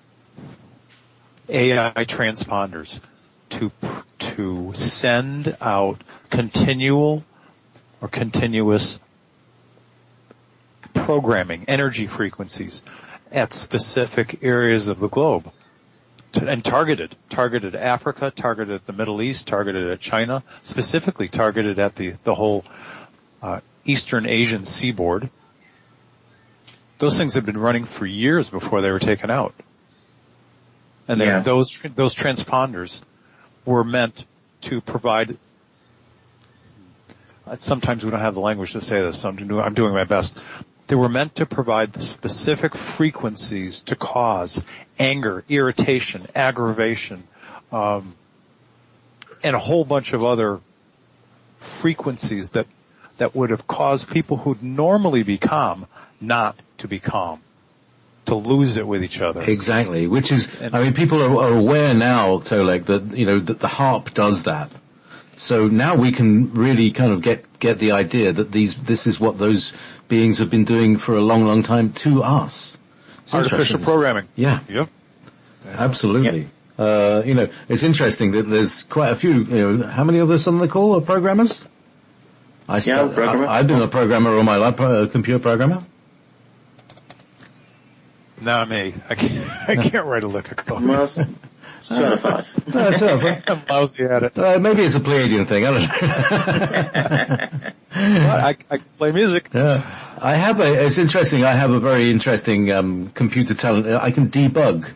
AI transponders to send out continual or continuous programming, energy frequencies at specific areas of the globe. And targeted Africa, targeted the Middle East, targeted at China, specifically targeted at the whole Eastern Asian seaboard. Those things had been running for years before they were taken out. And those transponders were meant to provide, sometimes we don't have the language to say this, so I'm doing my best. They were meant to provide the specific frequencies to cause anger, irritation, aggravation, and a whole bunch of other frequencies that would have caused people who'd normally be calm not to be calm, to lose it with each other. Exactly, which is, people are aware now, Tolek, that the HAARP does that. So now we can really kind of get the idea that this is what those beings have been doing for a long, long time to us. It's artificial programming. Yeah. Yep. Absolutely. Yep. It's interesting that there's quite a few, how many of us on the call are programmers? I've been a programmer all my life, a computer programmer. Not me. I can't write a lick of code. Well, 2 out of 5. I'm lousy at it. Maybe it's a Pleiadian thing, I don't know. I can play music. Yeah. It's interesting, I have a very interesting computer talent. I can debug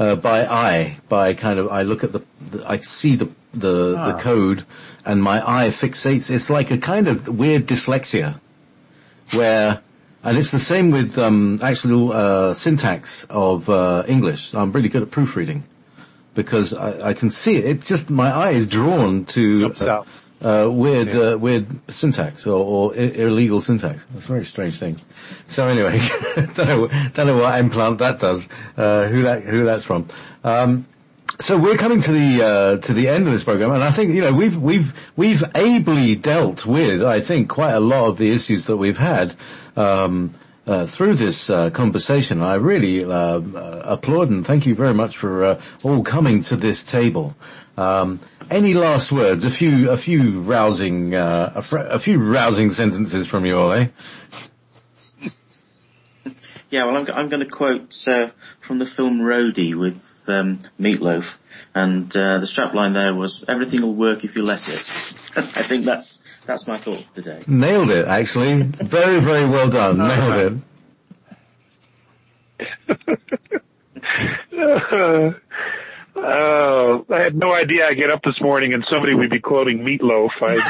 I look at I see the code and my eye fixates. It's like a kind of weird dyslexia and it's the same with actual syntax of English. I'm really good at proofreading because I can see it. It's just my eye is drawn to weird syntax or illegal syntax. That's a very strange thing. So anyway, don't know what implant that does. Who that's from. So we're coming to the end of this program, and I think we've ably dealt with, I think, quite a lot of the issues that we've had through this conversation. I really applaud and thank you very much for all coming to this table. Any last words? A few rousing sentences from you all, eh? Yeah, well, I'm going to quote from the film Roadie with Meatloaf, and the strapline there was, "Everything will work if you let it." I think that's my thought for the day. Nailed it, actually. Very, very well done. Nailed it. I had no idea I'd get up this morning and somebody would be quoting Meatloaf.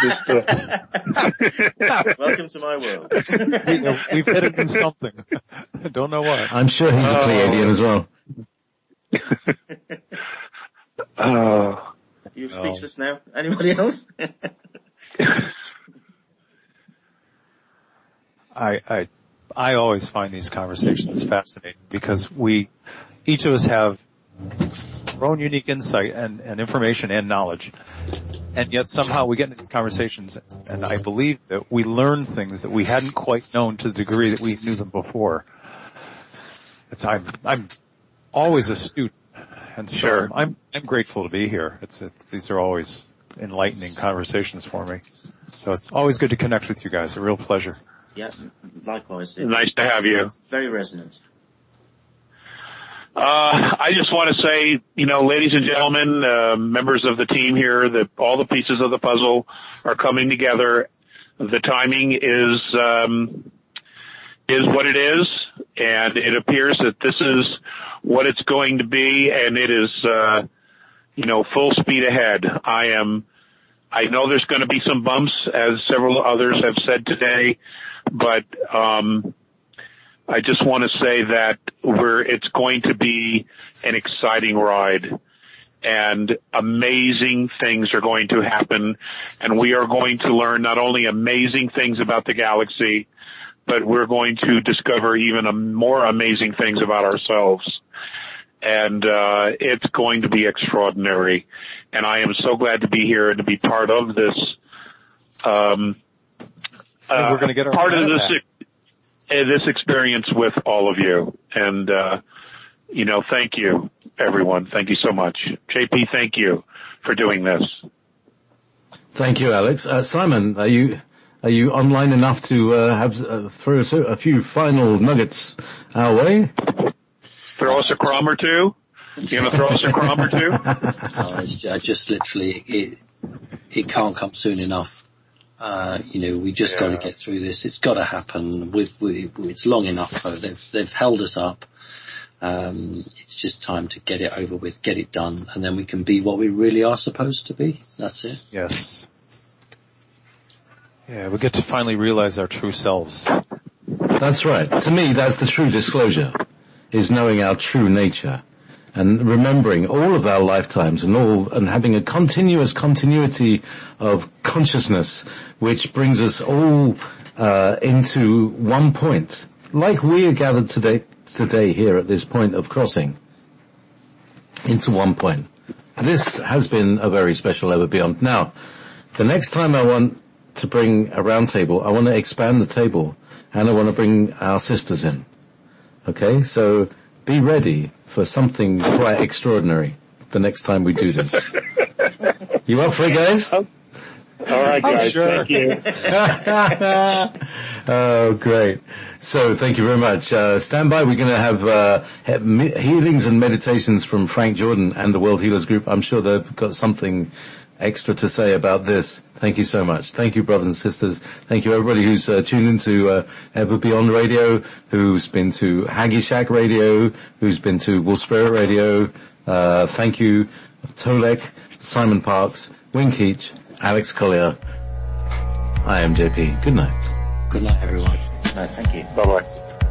Welcome to my world. We've hit him something. Don't know what. I'm sure he's a Pleiadian as well. You're speechless now. Anybody else? I always find these conversations fascinating because each of us have our own unique insight and information and knowledge. And yet somehow we get into these conversations and I believe that we learn things that we hadn't quite known to the degree that we knew them before. I'm always a student, and so sure. I'm grateful to be here. These are always enlightening conversations for me. So it's always good to connect with you guys. A real pleasure. Yeah, likewise. Nice to have you. Very resonant. I just want to say, ladies and gentlemen, members of the team here, that all the pieces of the puzzle are coming together. The timing is what it is, and it appears that this is what it's going to be, and it is, full speed ahead. I know there's going to be some bumps, as several others have said today, but, I just want to say that it's going to be an exciting ride, and amazing things are going to happen, and we are going to learn not only amazing things about the galaxy, but we're going to discover even more amazing things about ourselves. And it's going to be extraordinary. And I am so glad to be here and to be part of this. We're going to get our part of this. this experience with all of you. And, thank you, everyone. Thank you so much. JP, thank you for doing this. Thank you, Alex. Simon, are you online enough to throw a few final nuggets our way? Throw us a crumb or two? You going to throw us a crumb or two? Just literally, it can't come soon enough. We just got to get through this. It's got to happen. It's long enough though. They've held us up. It's just time to get it over with, get it done, and then we can be what we really are supposed to be. That's it. Yes. Yeah, we get to finally realize our true selves. That's right. To me, that's the true disclosure, is knowing our true nature and remembering all of our lifetimes and having a continuous continuity of consciousness which brings us all into one point. Like we are gathered today here at this point of crossing into one point. This has been a very special Ever Beyond. Now, the next time I want to bring a round table, I want to expand the table and I want to bring our sisters in. Okay, so be ready for something quite extraordinary the next time we do this. You up for it, guys? All right, guys. Sure. Thank you. Oh, great. So thank you very much. Stand by. We're going to have healings and meditations from Frank Jordan and the World Healers Group. I'm sure they've got something extra to say about this. Thank you so much. Thank you, brothers and sisters. Thank you, everybody who's tuned into Ever Beyond Radio, who's been to Haggy Shack Radio, who's been to Wolf Spirit Radio. Thank you, Tolek, Simon Parks, Win Keach, Alex Collier. I am JP. Good night. Good night, everyone. No, thank you. Bye-bye.